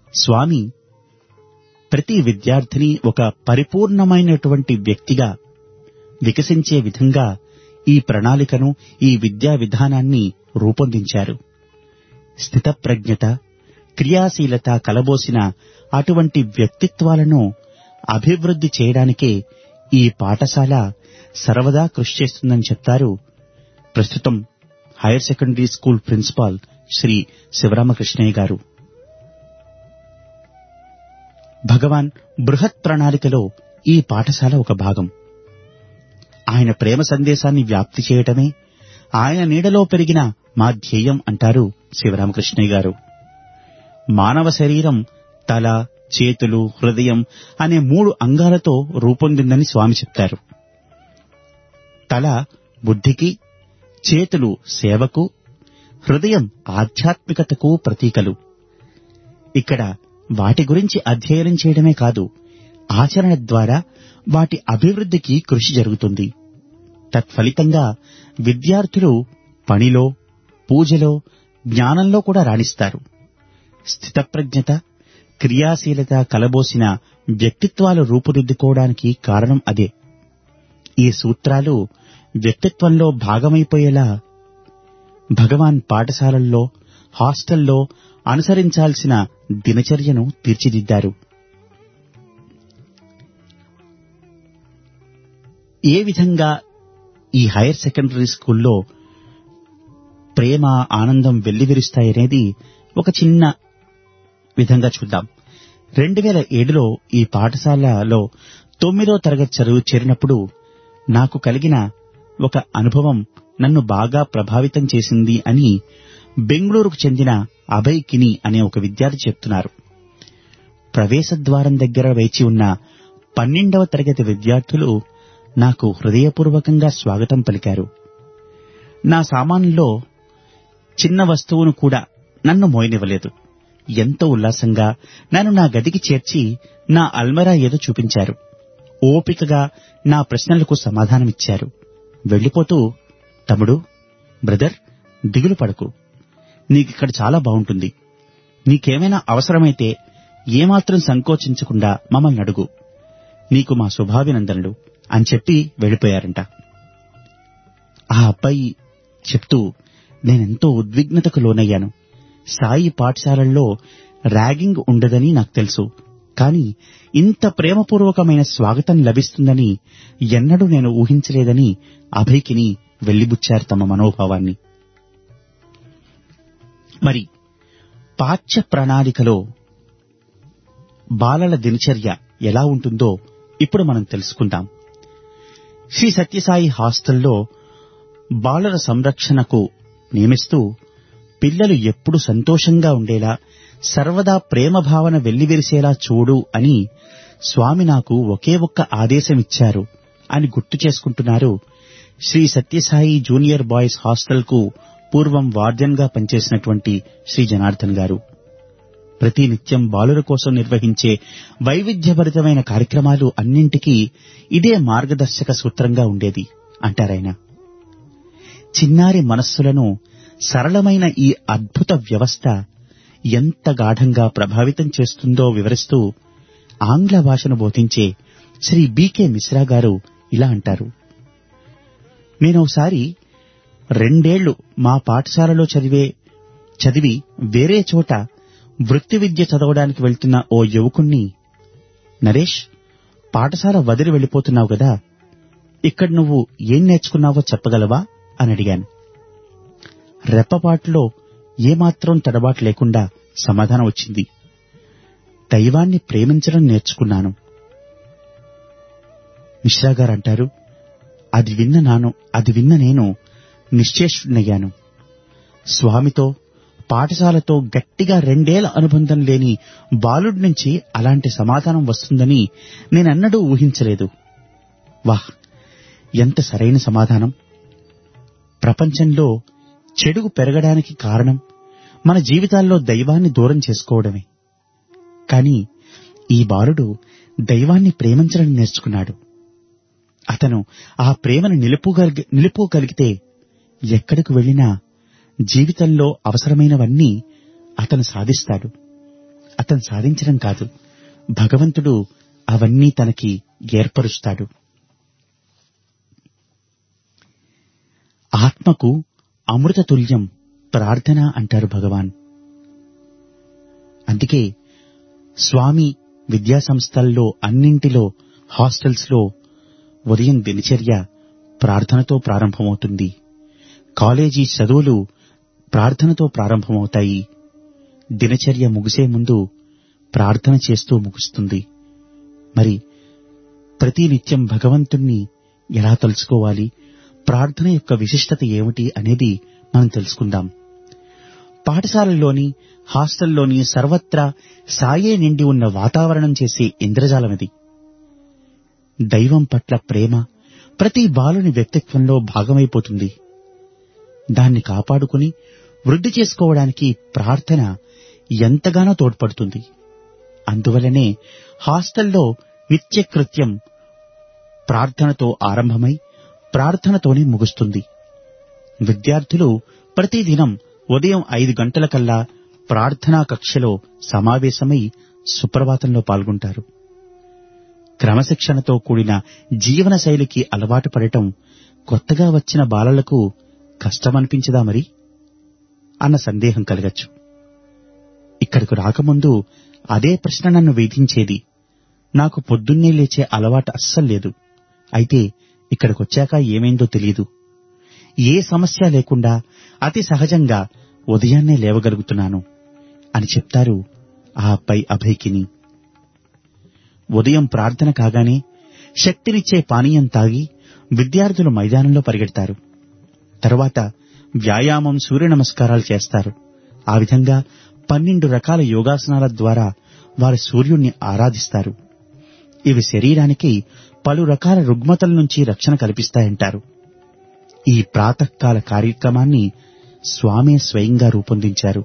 స్వామి ప్రతి విద్యార్థిని ఒక పరిపూర్ణమైనటువంటి వ్యక్తిగా వికసించే విధంగా ఈ ప్రణాళికను, ఈ విద్యా విధానాన్ని రూపొందించారు. స్థితప్రజ్ఞత, క్రియాశీలత కలబోసిన అటువంటి వ్యక్తిత్వాలను అభివృద్ధి చేయడానికే ఈ పాఠశాల సర్వదా కృషి చేస్తుందని చెప్తారు ప్రస్తుతం higher secondary school principal Sri Sivaramakrishnaiah గారు. భగవాన్ బృహత్ ప్రణాళికలో ఈ పాఠశాల ఒక భాగం. ఆయన ప్రేమ సందేశాన్ని వ్యాప్తి చేయటమే ఆయన నీడలో పెరిగిన మా ధ్యేయం అంటారు శివరామకృష్ణయ్య గారు. మానవ శరీరం తల, చేతులు, హృదయం అనే 3 అంగాలతో రూపొందిందని స్వామి చెప్తారు. తల బుద్ధికి, చేతులు సేవకు, హృదయం ఆధ్యాత్మికతకు ప్రతీకలు. ఇక్కడ వాటి గురించి అధ్యయనం చేయడమే కాదు, ఆచరణ ద్వారా వాటి అభివృద్ధికి కృషి జరుగుతుంది. తత్ఫలితంగా విద్యార్థులు పనిలో, పూజలో, జ్ఞానంలో కూడా రాణిస్తారు. స్థితప్రజ్ఞత, క్రియాశీలత కలబోసిన వ్యక్తిత్వాలు రూపుదిద్దుకోవడానికి కారణం అదే. ఈ సూత్రాలు వ్యక్తిత్వంలో భాగమైపోయేలా భగవాన్ పాఠశాలల్లో, హాస్టల్లో అనుసరించాల్సిన దినచర్యను తీర్చిదిద్దారు. ఏ విధంగా ఈ హైయర్ సెకండరీ స్కూల్లో ప్రేమ, ఆనందం వెల్లివిరుస్తాయనేది ఒక చిన్న విధంగా చూద్దాం. 2007లో ఈ పాఠశాలలో 9వ తరగతి చేరినప్పుడు నాకు కలిగిన ఒక అనుభవం నన్ను బాగా ప్రభావితం చేసింది అని బెంగళూరుకు చెందిన అభయ్ కిని అనే ఒక విద్యార్థి చెప్తున్నారు. ప్రవేశద్వారం దగ్గర వేచి ఉన్న 12వ తరగతి విద్యార్థులు నాకు హృదయపూర్వకంగా స్వాగతం పలికారు. నా సామానులో చిన్న వస్తువును కూడా నన్ను మోయనివ్వలేదు. ఎంతో ఉల్లాసంగా నన్ను నా గదికి చేర్చి నా అల్మరా ఏదో చూపించారు. ఓపికగా నా ప్రశ్నలకు సమాధానమిచ్చారు. వెళ్లిపోతూ, తమ్ముడు, బ్రదర్, దిగులు పడకు, నీకిక్కడ చాలా బాగుంటుంది. నీకేమైనా అవసరమైతే ఏమాత్రం సంకోచించకుండా మమ్మల్ని అడుగు. నీకు మా శుభాభినందనలు అని చెప్పి వెళ్లిపోయారంట. ఆ అబ్బాయి చెప్తూ నేనెంతో ఉద్విగ్నతకు లోనయ్యాను. సాయి పాఠశాలల్లో ర్యాగింగ్ ఉండదని నాకు తెలుసు, కాని ఇంత ప్రేమపూర్వకమైన స్వాగతం లభిస్తుందని ఎన్నడూ నేను ఊహించలేదని అభయ్కిని వెళ్లిబుచ్చారు తమ మనోభావాన్ని. మరి పాఠ్య ప్రణాళికలో బాలల దినచర్య ఎలా ఉంటుందో ఇప్పుడు మనం తెలుసుకుందాం. శ్రీ సత్యసాయి హాస్టల్లో బాలల సంరక్షణకు నియమిస్తూ పిల్లలు ఎప్పుడు సంతోషంగా ఉండేలా, సర్వదా ప్రేమ భావన వెల్లివిరిసేలా చూడు అని స్వామి నాకు ఒకే ఒక్క ఆదేశమిచ్చారు అని గుర్తు చేసుకుంటున్నారు శ్రీ సత్యసాయి జూనియర్ బాయ్స్ హాస్టల్కు పూర్వం వార్డెన్ గా పనిచేసినటువంటి శ్రీ జనార్దన్ గారు. ప్రతి నిత్యం బాలుర కోసం నిర్వహించే వైవిధ్యభరితమైన కార్యక్రమాలు అన్నింటికీ ఇదే మార్గదర్శక సూత్రంగా ఉండేది అంటారాయన. చిన్నారి మనస్సులను సరళమైన ఈ అద్భుత వ్యవస్థ ఎంత గాఢంగా ప్రభావితం చేస్తుందో వివరిస్తూ ఆంగ్ల భాషను బోధించే శ్రీ బికే మిశ్రా గారు ఇలా అంటారు. నేనోసారి 2 ఏళ్లు మా పాఠశాలలో చదివి వేరే చోట వృత్తి విద్య చదవడానికి వెళ్తున్న ఓ యువకుణ్ణి, నరేష్, పాఠశాల వదిలి వెళ్లిపోతున్నావు కదా, ఇక్కడ నువ్వు ఏం నేర్చుకున్నావో చెప్పగలవా అని అడిగాను. రెప్పపాటులో ఏమాత్రం తడబాటు లేకుండా సమాధానం వచ్చింది. దైవాన్ని ప్రేమించడం నేర్చుకున్నాను. మిశ్రా గారు అంటారు, అది విన్న నేను నిశ్చేష్టుడయ్యాను. స్వామితో, పాఠశాలతో గట్టిగా 2 ఏళ్ల అనుబంధం లేని బాలుడి నుంచి అలాంటి సమాధానం వస్తుందని నేనెన్నడూ ఊహించలేదు. వాహ్, ఎంత సరైన సమాధానం! ప్రపంచంలో చెడుగు పెరగడానికి కారణం మన జీవితాల్లో దైవాన్ని దూరం చేసుకోవడమే. కాని ఈ బాలుడు దైవాన్ని ప్రేమించడం నేర్చుకున్నాడు. అతను ఆ ప్రేమను నిలుపుకోగలిగితే ఎక్కడికి వెళ్లినా జీవితంలో అవసరమైనవన్నీ అతను సాధిస్తాడు. అతను సాధించడం కాదు, భగవంతుడు అవన్నీ తనకి ఏర్పరుస్తాడు. ఆత్మకు అమృత తుల్యం ప్రార్థన అంటారు భగవాన్. అందుకే స్వామి విద్యా సంస్థల్లో అన్నింటిలో, హాస్టల్స్ లో ఉదయం దినచర్య ప్రార్థనతో ప్రారంభమవుతుంది. కాలేజీ చదువులు ప్రార్థనతో ప్రారంభమవుతాయి. దినచర్య ముగిసే ముందు ప్రార్థన చేస్తూ ముగుస్తుంది. మరి ప్రతి నిత్యం భగవంతుణ్ణి ఎలా తలుచుకోవాలి, ప్రార్థన యొక్క విశిష్టత ఏమిటి అనేది మనం తెలుసుకుందాం. పాఠశాలల్లోని, హాస్టల్లోని సర్వత్రా సాయే నిండి ఉన్న వాతావరణం చేసే ఇంద్రజాలమిది. దైవం పట్ల ప్రేమ ప్రతి బాలుని వ్యక్తిత్వంలో భాగమైపోతుంది. దాన్ని కాపాడుకుని వృద్ధి చేసుకోవడానికి ప్రార్థన ఎంతగానో తోడ్పడుతుంది. అందువల్లనే హాస్టల్లో నిత్యకృత్యం ప్రార్థనతో ఆరంభమై ప్రార్థనతోనే ముగుస్తుంది. విద్యార్థులు ప్రతిదినం ఉదయం 5 గంటలకల్లా ప్రార్థనా కక్షలో సమావేశమై సుప్రభాతంలో పాల్గొంటారు. క్రమశిక్షణతో కూడిన జీవన శైలికి అలవాటు పడటం కొత్తగా వచ్చిన బాలలకు కష్టమనిపించదా మరి అన్న సందేహం కలగచ్చు. ఇక్కడకు రాకముందు అదే ప్రశ్న నన్ను వేధించేది. నాకు పొద్దున్నే లేచే అలవాటు అస్సలు లేదు. అయితే ఇక్కడికొచ్చాక ఏమైందో తెలీదు. ఏ సమస్య లేకుండా అతి సహజంగా ఉదయాన్నే లేవగలుగుతున్నాను అని చెప్తారు ఆ అబ్బాయి అభయ్కిని. ఉదయం ప్రార్థన కాగానే శక్తినిచ్చే పానీయం తాగి విద్యార్థులు మైదానంలో పరిగెడతారు. తర్వాత వ్యాయామం, సూర్య నమస్కారాలు చేస్తారు. ఆ విధంగా 12 రకాల యోగాసనాల ద్వారా వారు సూర్యుణ్ణి ఆరాధిస్తారు. ఇవి శరీరానికి పలు రకాల రుగ్మతల నుంచి రక్షణ కల్పిస్తాయంటారు. ఈ ప్రాతకాల కార్యక్రమాన్ని స్వామి స్వయంగా రూపొందించారు.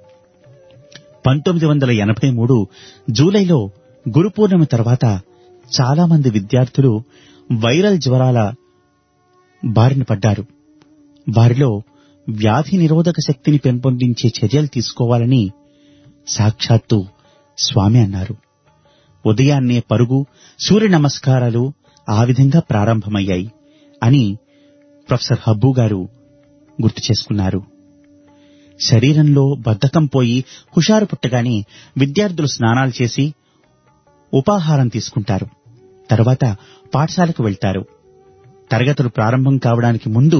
1983 జూలైలో గురు పూర్ణిమ తర్వాత చాలా మంది విద్యార్థులు వైరల్ జ్వరాల బారిన పడ్డారు. వారిలో వ్యాధి నిరోధక శక్తిని పెంపొందించే చర్యలు తీసుకోవాలని సాక్షాత్తు స్వామి అన్నారు. ఉదయాన్నే పరుగు, సూర్య నమస్కారాలు ఆ విధంగా ప్రారంభమయ్యాయి అని ప్రొఫెసర్ హబ్బు గారు గుర్తు చేసుకున్నారు. శరీరంలో బద్ధకం పోయి హుషారు పుట్టగానే విద్యార్థులు స్నానాలు చేసి ఉపాహారం తీసుకుంటారు. తర్వాత పాఠశాలకు వెళ్తారు. తరగతులు ప్రారంభం కావడానికి ముందు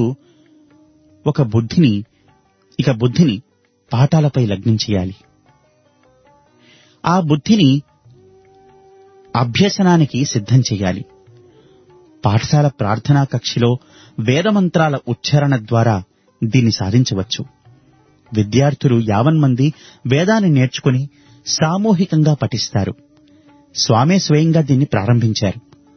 బుద్ధిని పాఠాలపై లగ్నం చేయాలి. ఆ బుద్ధిని అభ్యసనానికి సిద్ధం చేయాలి. పాఠశాల ప్రార్థనా కక్షలో వేదమంత్రాల ఉచ్చారణ ద్వారా దీన్ని సాధించవచ్చు. విద్యార్థులు 50 మంది వేదాన్ని నేర్చుకుని సామూహికంగా పఠిస్తారు. స్వామే స్వయంగా దీన్ని ప్రారంభించారు.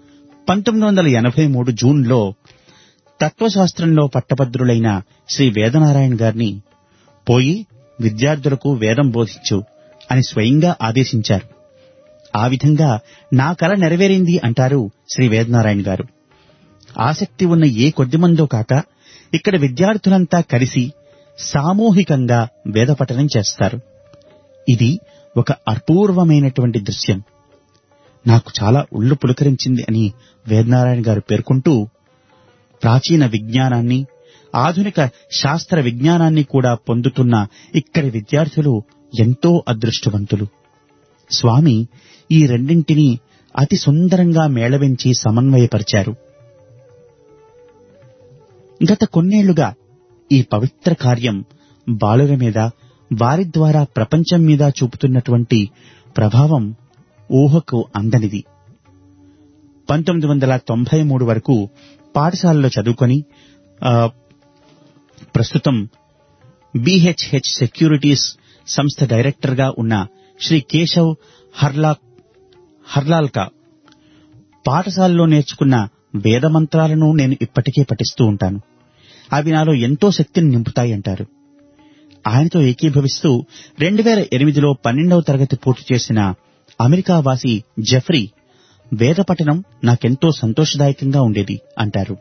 1983 జూన్లో తత్వశాస్త్రంలో పట్టభద్రులైన శ్రీ వేదనారాయణ గారిని పోయి విద్యార్థులకు వేదం బోధించు అని స్వయంగా ఆదేశించారు. ఆ విధంగా నా కల నెరవేరింది అంటారు శ్రీ వేదనారాయణ గారు. ఆసక్తి ఉన్న ఏ కొద్దిమందో కాక ఇక్కడ విద్యార్థులంతా కలిసి సామూహికంగా వేద పఠనం చేస్తారు. ఇది ఒక అపూర్వమైనటువంటి దృశ్యం. నాకు చాలా ఒళ్ళు పులకరించింది అని వేదనారాయణ గారు పేర్కొంటూ, ప్రాచీన విజ్ఞానాన్ని, ఆధునిక శాస్త్ర విజ్ఞానాన్ని కూడా పొందుతున్న ఇక్కడి విద్యార్థులు ఎంతో అదృష్టవంతులు. స్వామి ఈ రెండింటినీ అతి సుందరంగా మేళవించి సమన్వయపరిచారు. గత కొన్నేళ్లుగా ఈ పవిత్ర కార్యం బాలుల మీద, వారి ద్వారా ప్రపంచం మీద చూపుతున్నటువంటి ప్రభావం ఊహకు అందనిది. 1993 వరకు పాఠశాలలో చదువుకొని ప్రస్తుతం BHH సెక్యూరిటీస్ సంస్థ డైరెక్టర్ గా ఉన్న శ్రీ కేశవ్ హర్లాల్కా పాఠశాలలో నేర్చుకున్న వేద మంత్రాలను నేను ఇప్పటికే పఠిస్తూ ఉంటాను. అవి నాలో ఎంతో శక్తిని నింపుతాయంటారు. ఆయనతో ఏకీభవిస్తూ 2008లో 12వ తరగతి పూర్తి చేసిన అమెరికా వాసి జెఫ్రీ, వేద పఠనం నాకెంతో సంతోషదాయకంగా ఉండేది అంటారు.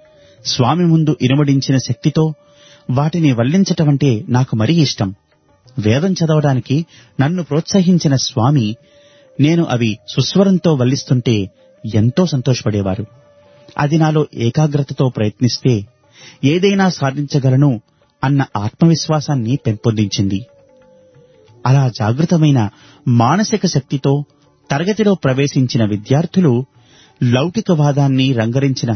స్వామి ముందు ఇనుమడించిన శక్తితో వాటిని వల్లించటమంటే నాకు మరీ ఇష్టం. వేదం చదవడానికి నన్ను ప్రోత్సహించిన స్వామి నేను అవి సుస్వరంతో వల్లిస్తుంటే ఎంతో సంతోషపడేవారు. అది నాలో ఏకాగ్రతతో ప్రయత్నిస్తే ఏదైనా సాధించగలను అన్న ఆత్మవిశ్వాసాన్ని పెంపొందించింది. అలా జాగృతమైన మానసిక శక్తితో తరగతిలో ప్రవేశించిన విద్యార్థులు లౌకికవాదాన్ని రంగరించిన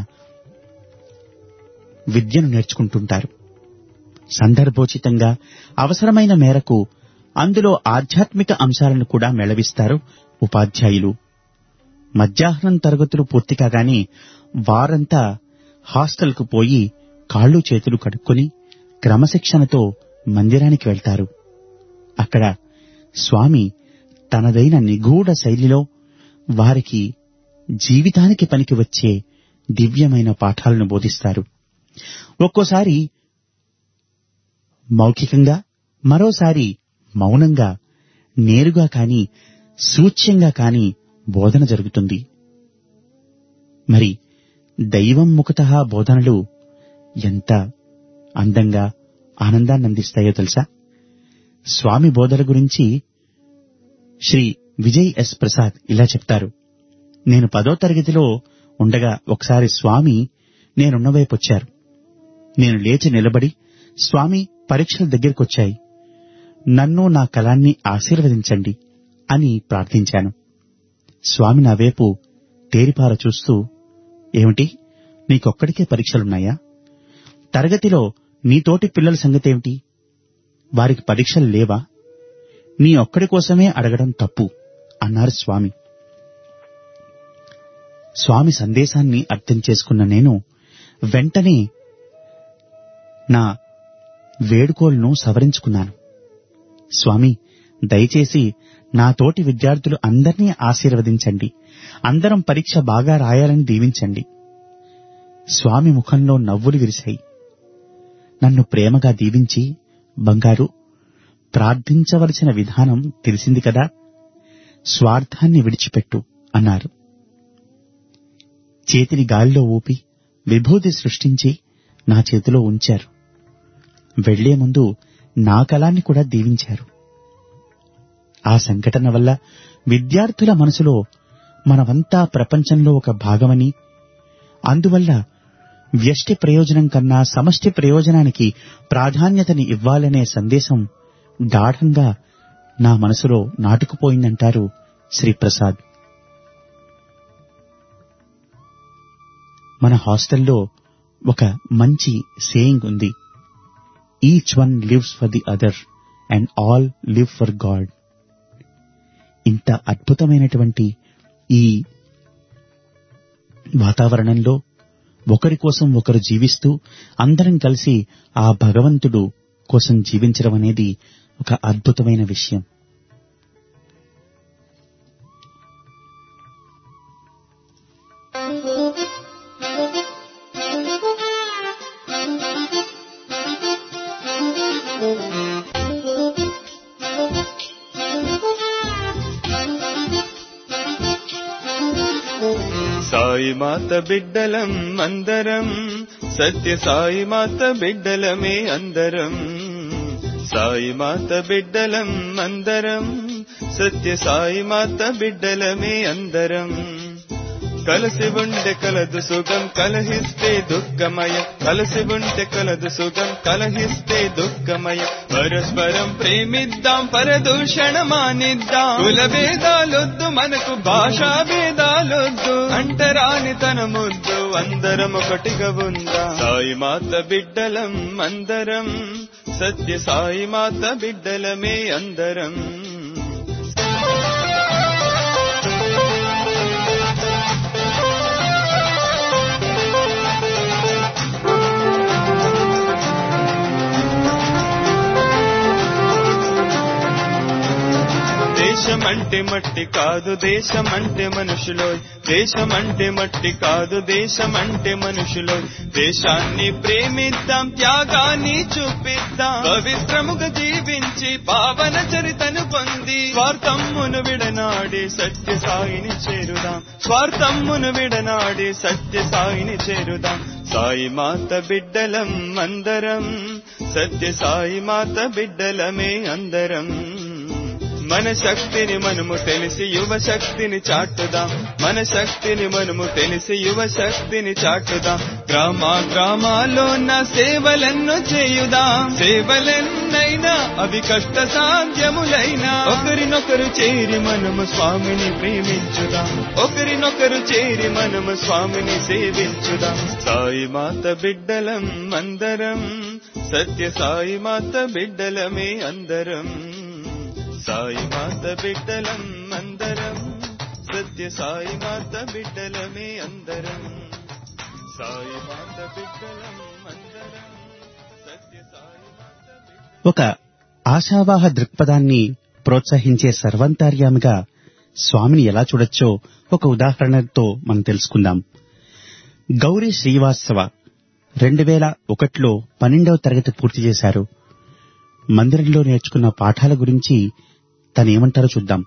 విద్యను నేర్చుకుంటుంటారు. సందర్భోచితంగా అవసరమైన మేరకు అందులో ఆధ్యాత్మిక అంశాలను కూడా మేళవిస్తారు ఉపాధ్యాయులు. మధ్యాహ్నం తరగతులు పూర్తి కాగానే వారంతా హాస్టల్కు పోయి కాళ్ళు చేతులు కడుక్కొని క్రమశిక్షణతో మందిరానికి వెళ్తారు. అక్కడ స్వామి తనదైన నిగూఢ శైలిలో వారికి జీవితానికి పనికి వచ్చే దివ్యమైన పాఠాలను బోధిస్తారు. ఒక్కోసారి మౌఖికంగా, మరోసారి మౌనంగా, నేరుగా కాని సూచ్యంగా కాని బోధన జరుగుతుంది. మరి దైవం ముఖతః బోధనలు ఎంత అందంగా ఆనందాన్ని అందిస్తాయో తెలుసా? స్వామి బోధన గురించి శ్రీ విజయ్ ఎస్ ప్రసాద్ ఇలా చెప్తారు. నేను 10వ తరగతిలో ఉండగా ఒకసారి స్వామి నేనున్న వైపు వచ్చారు. నేను లేచి నిలబడి, స్వామి పరీక్షల దగ్గరికొచ్చాయి, నన్ను నా కలాన్ని ఆశీర్వదించండి అని ప్రార్థించాను. స్వామి నా వైపు తేరిపార చూస్తూ, ఏమిటి, నీకొక్కడికే పరీక్షలున్నాయా? తరగతిలో నీతోటి పిల్లల సంగతేమిటి? వారికి పరీక్షలు లేవా? నీ ఒక్కడి కోసమే అడగడం తప్పు అన్నారు స్వామి. స్వామి సందేశాన్ని అర్థం చేసుకున్న నేను వెంటనే నా వేడుకోలును సవరించుకున్నాను. స్వామి, దయచేసి నా తోటి విద్యార్థులు అందరినీ ఆశీర్వదించండి, అందరం పరీక్ష బాగా రాయాలని దీవించండి. స్వామి ముఖంలో నవ్వులు విరిశాయి. నన్ను ప్రేమగా దీవించి, బంగారు, ప్రార్థించవలసిన విధానం తెలిసింది కదా, స్వార్థాన్ని విడిచిపెట్టు అన్నారు. చేతిని గాలిలో ఊపి విభూతి సృష్టించి నా చేతిలో ఉంచారు. వెళ్లే ముందు నా కలాన్ని కూడా దీవించారు. ఆ సంఘటన వల్ల విద్యార్థుల మనసులో మనమంతా ప్రపంచంలో ఒక భాగమని, అందువల్ల వ్యష్టి ప్రయోజనం కన్నా సమష్టి ప్రయోజనానికి ప్రాధాన్యతని ఇవ్వాలనే సందేశం గాఢంగా నా మనసులో నాటుకుపోయిందంటారు శ్రీ ప్రసాద్. మన హాస్టల్లో ఒక మంచి సేయింగ్ ఉంది, each one lives for the other and all live for God. ఇంత అద్భుతమైనటువంటి ఈ వాతావరణంలో ఒకరి కోసం ఒకరు జీవిస్తూ అందరం కలిసి ఆ భగవంతుడు కోసం జీవించడం అనేది ఒక అద్భుతమైన విషయం. సాయి మాత బిడ్డలం అందరం, సత్య సాయి మాత బిడ్డలమే అందరం. సాయి మాత బిడ్డలం అందరం, సత్య సాయి మాత బిడ్డలమే అందరం. కలసి ఉంటే కలదు సుఖం, కలహిస్తే దుఃఖమయ. కలసి ఉంటే కలదు సుఖం, కలహిస్తే దుఃఖమయ. పరస్పరం ప్రేమిద్దాం, పరదూషణ మానిద్దాం. కుల భేదాలొద్దు మనకు, భాషా భేదాలొద్దు. అంటరాని తన ముద్దు, అందరం ఒకటిగా ఉందాం. సాయి మాత బిడ్డలం అందరం, సత్య సాయి మాత బిడ్డలమే అందరం. దేశమంటే మట్టి కాదు దేశమంటే మనుషులోయ్, దేశమంటే మట్టి కాదు దేశమంటే మనుషులోయ్. దేశాన్ని ప్రేమిద్దాం, త్యాగాన్ని చూపిద్దాం, పవిత్రముగా జీవించి పావన చరితను పొంది స్వార్థమ్మును విడనాడి సత్య సాయిని చేరుదాం, స్వార్థమ్మును విడనాడి సత్య సాయిని చేరుదాం. సాయి మాత బిడ్డలం అందరం, సత్య సాయి మాత బిడ్డలమే అందరం. మన శక్తిని మనము తెలిసి యువ శక్తిని చాటుదాం, మన శక్తిని మనము తెలిసి యువ శక్తిని చాటుదాం. గ్రామాల్లో నా సేవలెన్నో చేయుదాం, సేవలెన్నైనా అవి కష్ట సాధ్యములైనా. ఒకరినొకరు చేరి మనము స్వామిని ప్రేమించుదాం, ఒకరినొకరు చేరి మనము స్వామిని సేవించుదాం. సాయి మాత బిడ్డలం అందరం, సత్య సాయి మాత బిడ్డలమే అందరం. సాయి మాత బిడ్డలం అందరం, సత్య సాయి మాత బిడ్డలమే అందరం. సాయి మాత బిడ్డలం అందరం, సత్య సాయి మాత బిడ్డలం. ఒక ఆశావాహ దృక్పథాన్ని ప్రోత్సహించే సర్వాంతర్యామిగా స్వామిని ఎలా చూడొచ్చో ఒక ఉదాహరణతో మనం తెలుసుకుందాం. గౌరీ శ్రీవాస్తవ 2001లో 12వ తరగతి పూర్తి చేశారు. మందిరంలో నేర్చుకున్న పాఠాల గురించి తనేమంటారో చూద్దాం.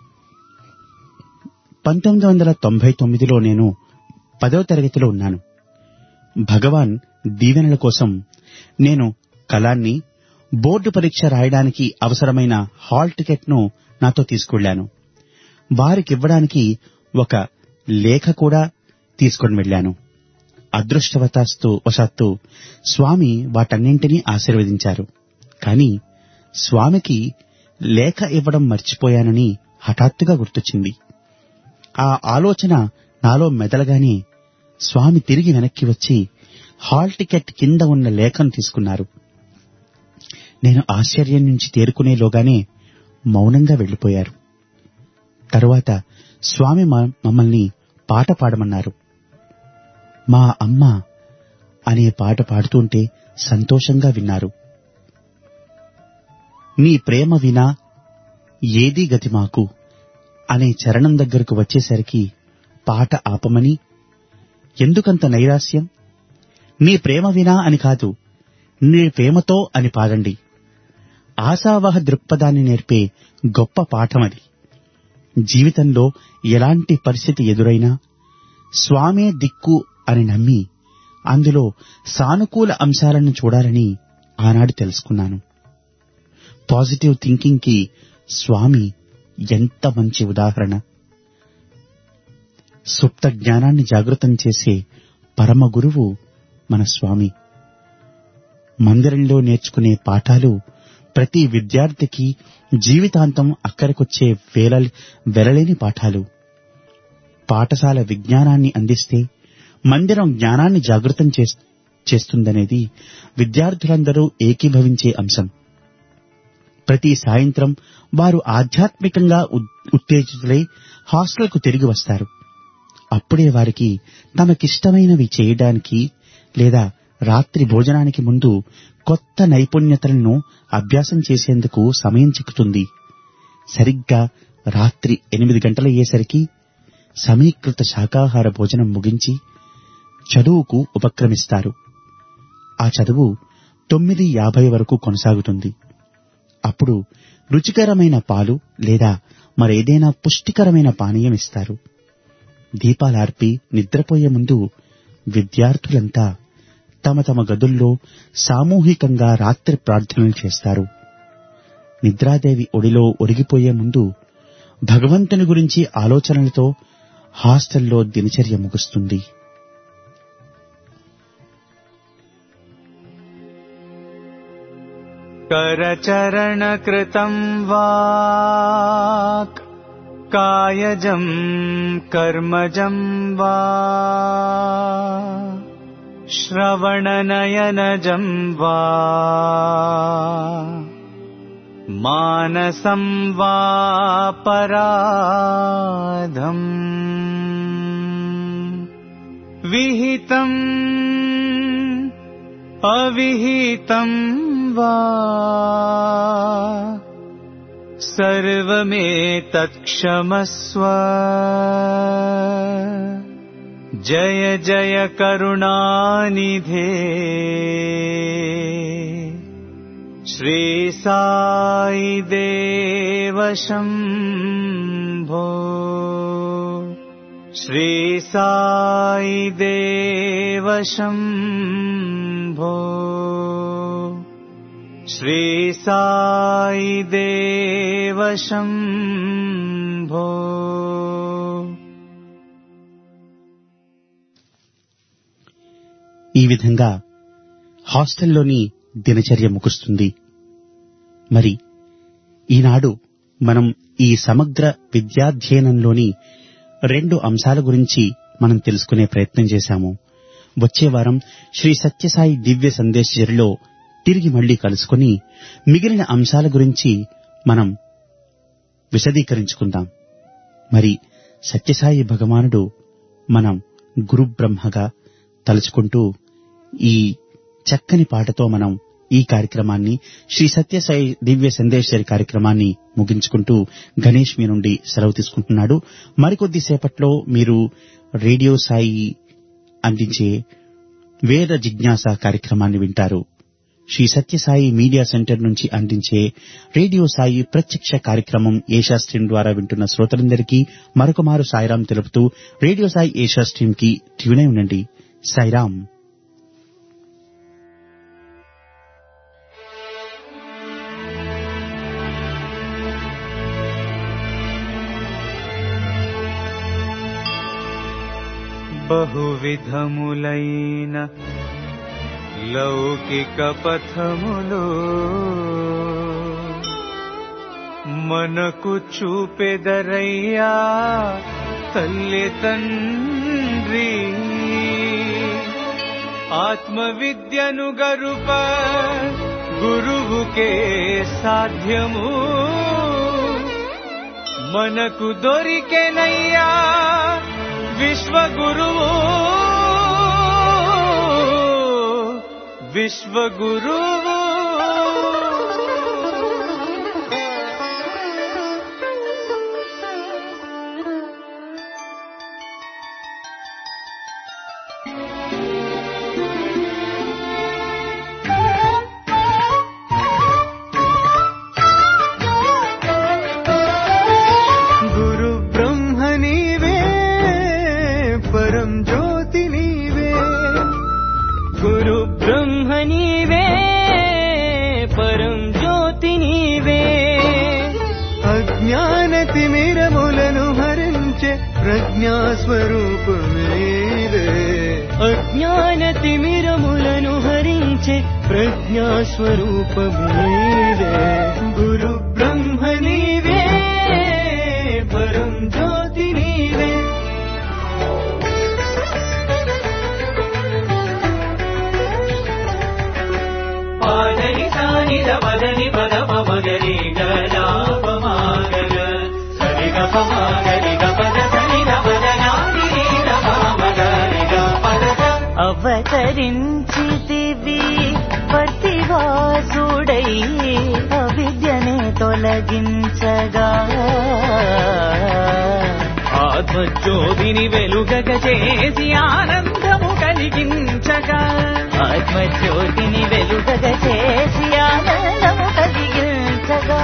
1999లో నేను 10వ తరగతిలో ఉన్నాను. భగవాన్ దీవెనల కోసం నేను కలాన్ని, బోర్డు పరీక్ష రాయడానికి అవసరమైన హాల్ టికెట్ ను నాతో తీసుకువెళ్లాను. వారికివ్వడానికి ఒక లేఖ కూడా తీసుకొని వెళ్లాను. అదృష్టవశాత్తు స్వామి వాటన్నింటినీ ఆశీర్వదించారు. కాని స్వామికి లేఖ ఇవ్వడం మర్చిపోయానని హఠాత్తుగా గుర్తొచ్చింది. ఆ ఆలోచన నాలో మెదలగానే స్వామి తిరిగి వెనక్కి వచ్చి హాల్ టికెట్ కింద ఉన్న లేఖను తీసుకున్నారు. నేను ఆశ్చర్యం నుంచి తేరుకునేలోగానే మౌనంగా వెళ్లిపోయారు. తరువాత స్వామి మమ్మల్ని పాట పాడమన్నారు. మా అమ్మ అనే పాట పాడుతుంటే సంతోషంగా విన్నారు. నీ ప్రేమ వినా ఏదీ గతి మాకు అనే చరణం దగ్గరకు వచ్చేసరికి పాట ఆపమని, ఎందుకంత నైరాస్యం, నీ ప్రేమ వినా అని కాదు, నీ ప్రేమతో అని పాడండి. ఆశావహ దృక్పథాన్ని నేర్పే గొప్ప పాఠమది. జీవితంలో ఎలాంటి పరిస్థితి ఎదురైనా స్వామే దిక్కు అని నమ్మి అందులో సానుకూల అంశాలను చూడాలని ఆనాడు తెలుసుకున్నాను. పాజిటివ్ థింకింగ్ కి స్వామి ఎంత మంచి ఉదాహరణ. సుప్త జ్ఞానాన్ని జాగృతం చేసే పరమ గురువు మన స్వామి. మందిరంలో నేర్చుకునే పాఠాలు ప్రతి విద్యార్థికి జీవితాంతం అక్కడికొచ్చే వెలలేని పాఠాలు. పాఠశాల విజ్ఞానాన్ని అందిస్తే మందిరం జ్ఞానాన్ని జాగృతం చేస్తుందనేది విద్యార్థులందరూ ఏకీభవించే అంశం. ప్రతి సాయంత్రం వారు ఆధ్యాత్మికంగా ఉత్తేజితులై హాస్టల్కు తిరిగి వస్తారు. అప్పుడే వారికి తమకిష్టమైనవి చేయడానికి లేదా రాత్రి భోజనానికి ముందు కొత్త నైపుణ్యతలను అభ్యాసం చేసేందుకు సమయం చిక్కుతుంది. సరిగ్గా రాత్రి 8 గంటలయ్యేసరికి సమీకృత శాకాహార భోజనం ముగించి చదువుకు ఉపక్రమిస్తారు. ఆ చదువు 9:50 వరకు కొనసాగుతుంది. అప్పుడు రుచికరమైన పాలు లేదా మరేదైనా పుష్టికరమైన పానీయం ఇస్తారు. దీపాలార్పి నిద్రపోయే ముందు విద్యార్థులంతా తమ తమ గదుల్లో సామూహికంగా రాత్రి ప్రార్థనలు చేస్తారు. నిద్రాదేవి ఒడిలో ఒరిగిపోయే ముందు భగవంతుని గురించి ఆలోచనలతో హాస్టల్లో దినచర్య ముగుస్తుంది. करचरणकृतं वाक् कायजं कर्मजं वा श्रवणनयनजं वा मानसं वा पराधम् विहितम् अविहितं वा सर्वमेतत्क्षमस्व जय जय करुणानिधे श्री साई देव शंभो श्री साई देव शंभो श्री साई देव शंभो। ఈ విధంగా హాస్టల్లోని దినచర్య ముగుస్తుంది. మరి ఈనాడు మనం ఈ సమగ్ర విద్యాధ్యయనంలోని 2 అంశాల గురించి మనం తెలుసుకునే ప్రయత్నం చేశాము. వచ్చే వారం శ్రీ సత్యసాయి దివ్య సందేశలో తిరిగి మళ్లీ కలుసుకుని మిగిలిన అంశాల గురించి మనం విశదీకరించుకుందాం. మరి సత్యసాయి భగవానుడు మనం గురు బ్రహ్మగా తలుచుకుంటూ ఈ చక్కని పాటతో మనం ఈ కార్యక్రమాన్ని శ్రీ సత్యసాయి దివ్య సందేశరి కార్యక్రమాన్ని ముగించుకుంటూ గణేష్ మీ నుండి సెలవు తీసుకుంటున్నాడు. మరికొద్ది సేపట్లో మీరు రేడియో సాయి అందించే వేద జిజ్ఞాస కార్యక్రమాన్ని వింటారు. శ్రీ సత్యసాయి మీడియా సెంటర్ నుంచి అందించే రేడియో సాయి ప్రత్యక్ష కార్యక్రమం ఏషియా స్ట్రీమ్ ద్వారా వింటున్న శ్రోతలందరికీ మరొకమారు సాయిరాం తెలుపుతూ రేడియో సాయి ఏషియా స్ట్రీమ్ కి ట్యూనై ఉండండి. సాయిరాం. బహువిధములైన లౌకిక పథములు మనకు చూపెదరయ్యా తల్లి తండ్రి. ఆత్మవిద్యను గరుప గురువుకే సాధ్యము మనకు దొరికెనయ్యా విశ్వగురువు విశ్వగురువు. గురు బ్రహ్మ నీవే పరం జ్యోతి నీవే గురు బ్రహ్మ నీవే పరం జ్యోతి నీవే. అజ్ఞాన తిమిరములను హరించే ప్రజ్ఞాస్వరూపమేవే అజ్ఞాన తిమిరములను హరించే ప్రజ్ఞాస్వరూపమేవే. గురు బ్రహ్మ నీవే పరం జ్యోతి నీవే. పాదని సానిద పదని పద పమగరి గలాపమాగర సరిగ పమాగరి గపద సనిద పదనాది పమగరి గపద. అవతరించితివి పతివాసుడై అవిద్యనే తొలగించగా ఆత్మజ్యోతిని వెలుగగ చేసి ఆనందము కలిగించగా ఆత్మజ్యోతిని వెలుగగ చేసి ఆనందము కలిగించగా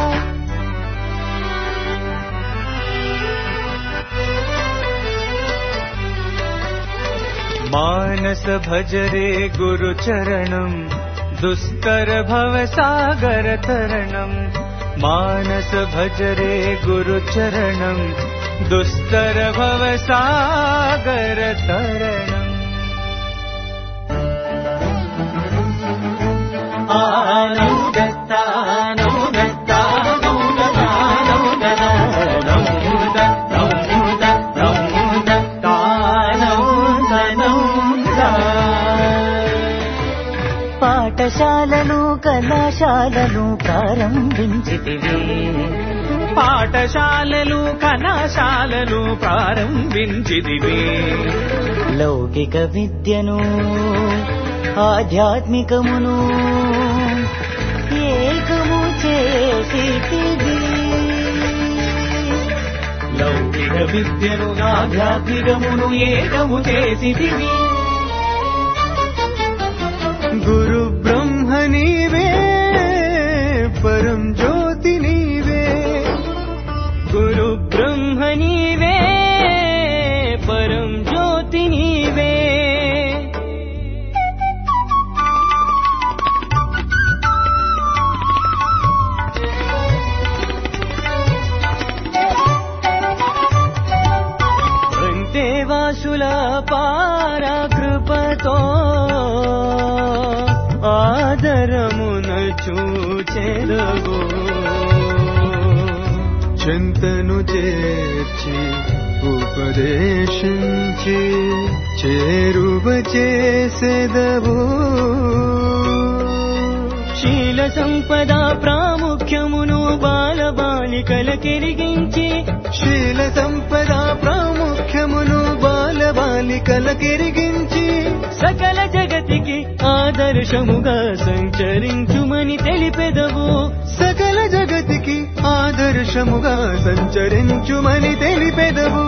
మానస భజరే గురు చరణం దుస్తర భవ సాగర తరణం. మానస భజరే గురు చరణం దుస్తర భవ సాగర తరణం. పాఠశాలలు కళాశాలలు ప్రారంభించితివి పాఠశాలలు కళాశాలలు ప్రారంభించితివి. లౌకిక విద్యను ఆధ్యాత్మికమును ఏకము చేసితివి. లౌకిక విద్యను ఆధ్యాత్మికమును ఏకము చేసితివి. గురు బ్రహ్మ నీవే పరం జ్యోతి నీవే. గురు బ్రహ్మ నీవే పరం జ్యోతి నీవే. దేవాసుల పారకృపతో ఆదరమున చూచెదవు. చింతను చేర్చి ఉపదేశించి చేరువ చేసెదవు. శీల సంపద ప్రాముఖ్యమును బాలబాలికలకెరిగించి. శీల సంపద ప్రాముఖ్యమును బాలబాలికలకెరిగించి. సకల జగతికి ఆదర్శముగా సంచరించుమని తెలిపెదవు. సకల జగతికి ఆదర్శముగా సంచరించుమని తెలిపెదవు.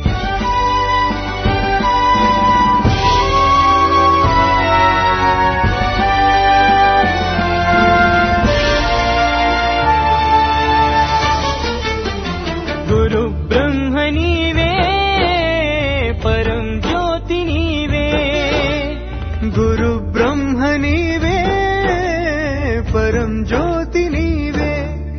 గురు బ్రహ్మ నీవే పరం జ్యోతి నీవే. గురు బ్రహ్మ నీవే పరం జ్యోతి నీవే.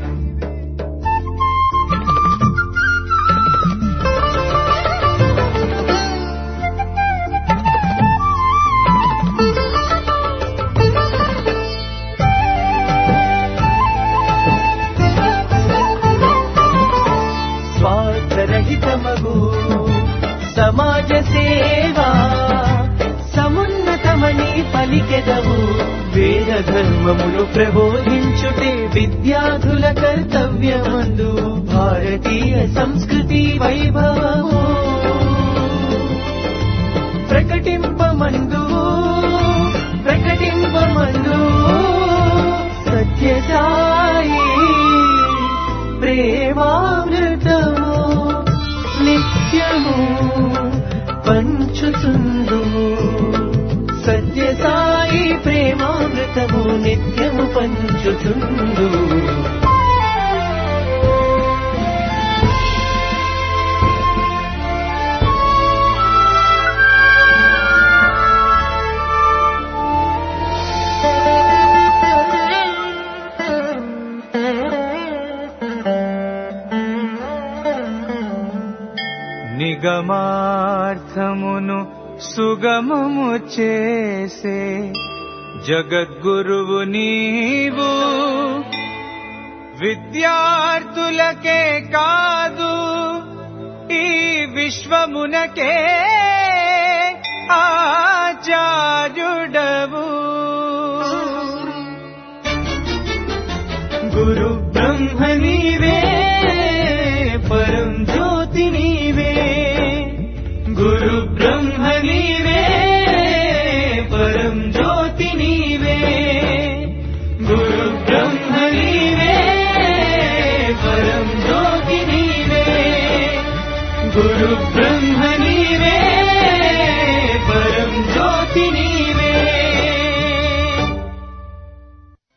స్వార్థరహితమగు సమాజ సేవా సమున్నతమని పలికెదవు. వేద ధర్మమును ప్రబోధించుటే విద్యార్థుల కర్తవ్యమందు. భారతీయ సంస్కృతి వైభవము ప్రకటింపమందు సత్యసాయి ప్రేమామృతము నిత్యము పంచుతుందు. సత్యసాయి ప్రేమామృతము నిత్యము పంచుతుందు. నిగమార్థమును సుగమము చేసే జగద్గురువు నీవు. విద్యార్థులకే కాదు ఈ విశ్వమునకే ఆచార్యుడవు. గురు బ్రహ్మ నీవే పరం జ్యోతి నీవే. గురు బ్రహ్మ నీవే పరం జ్యోతి నీవే. గురు బ్రహ్మ నీవే పరం జ్యోతి నీవే. గురు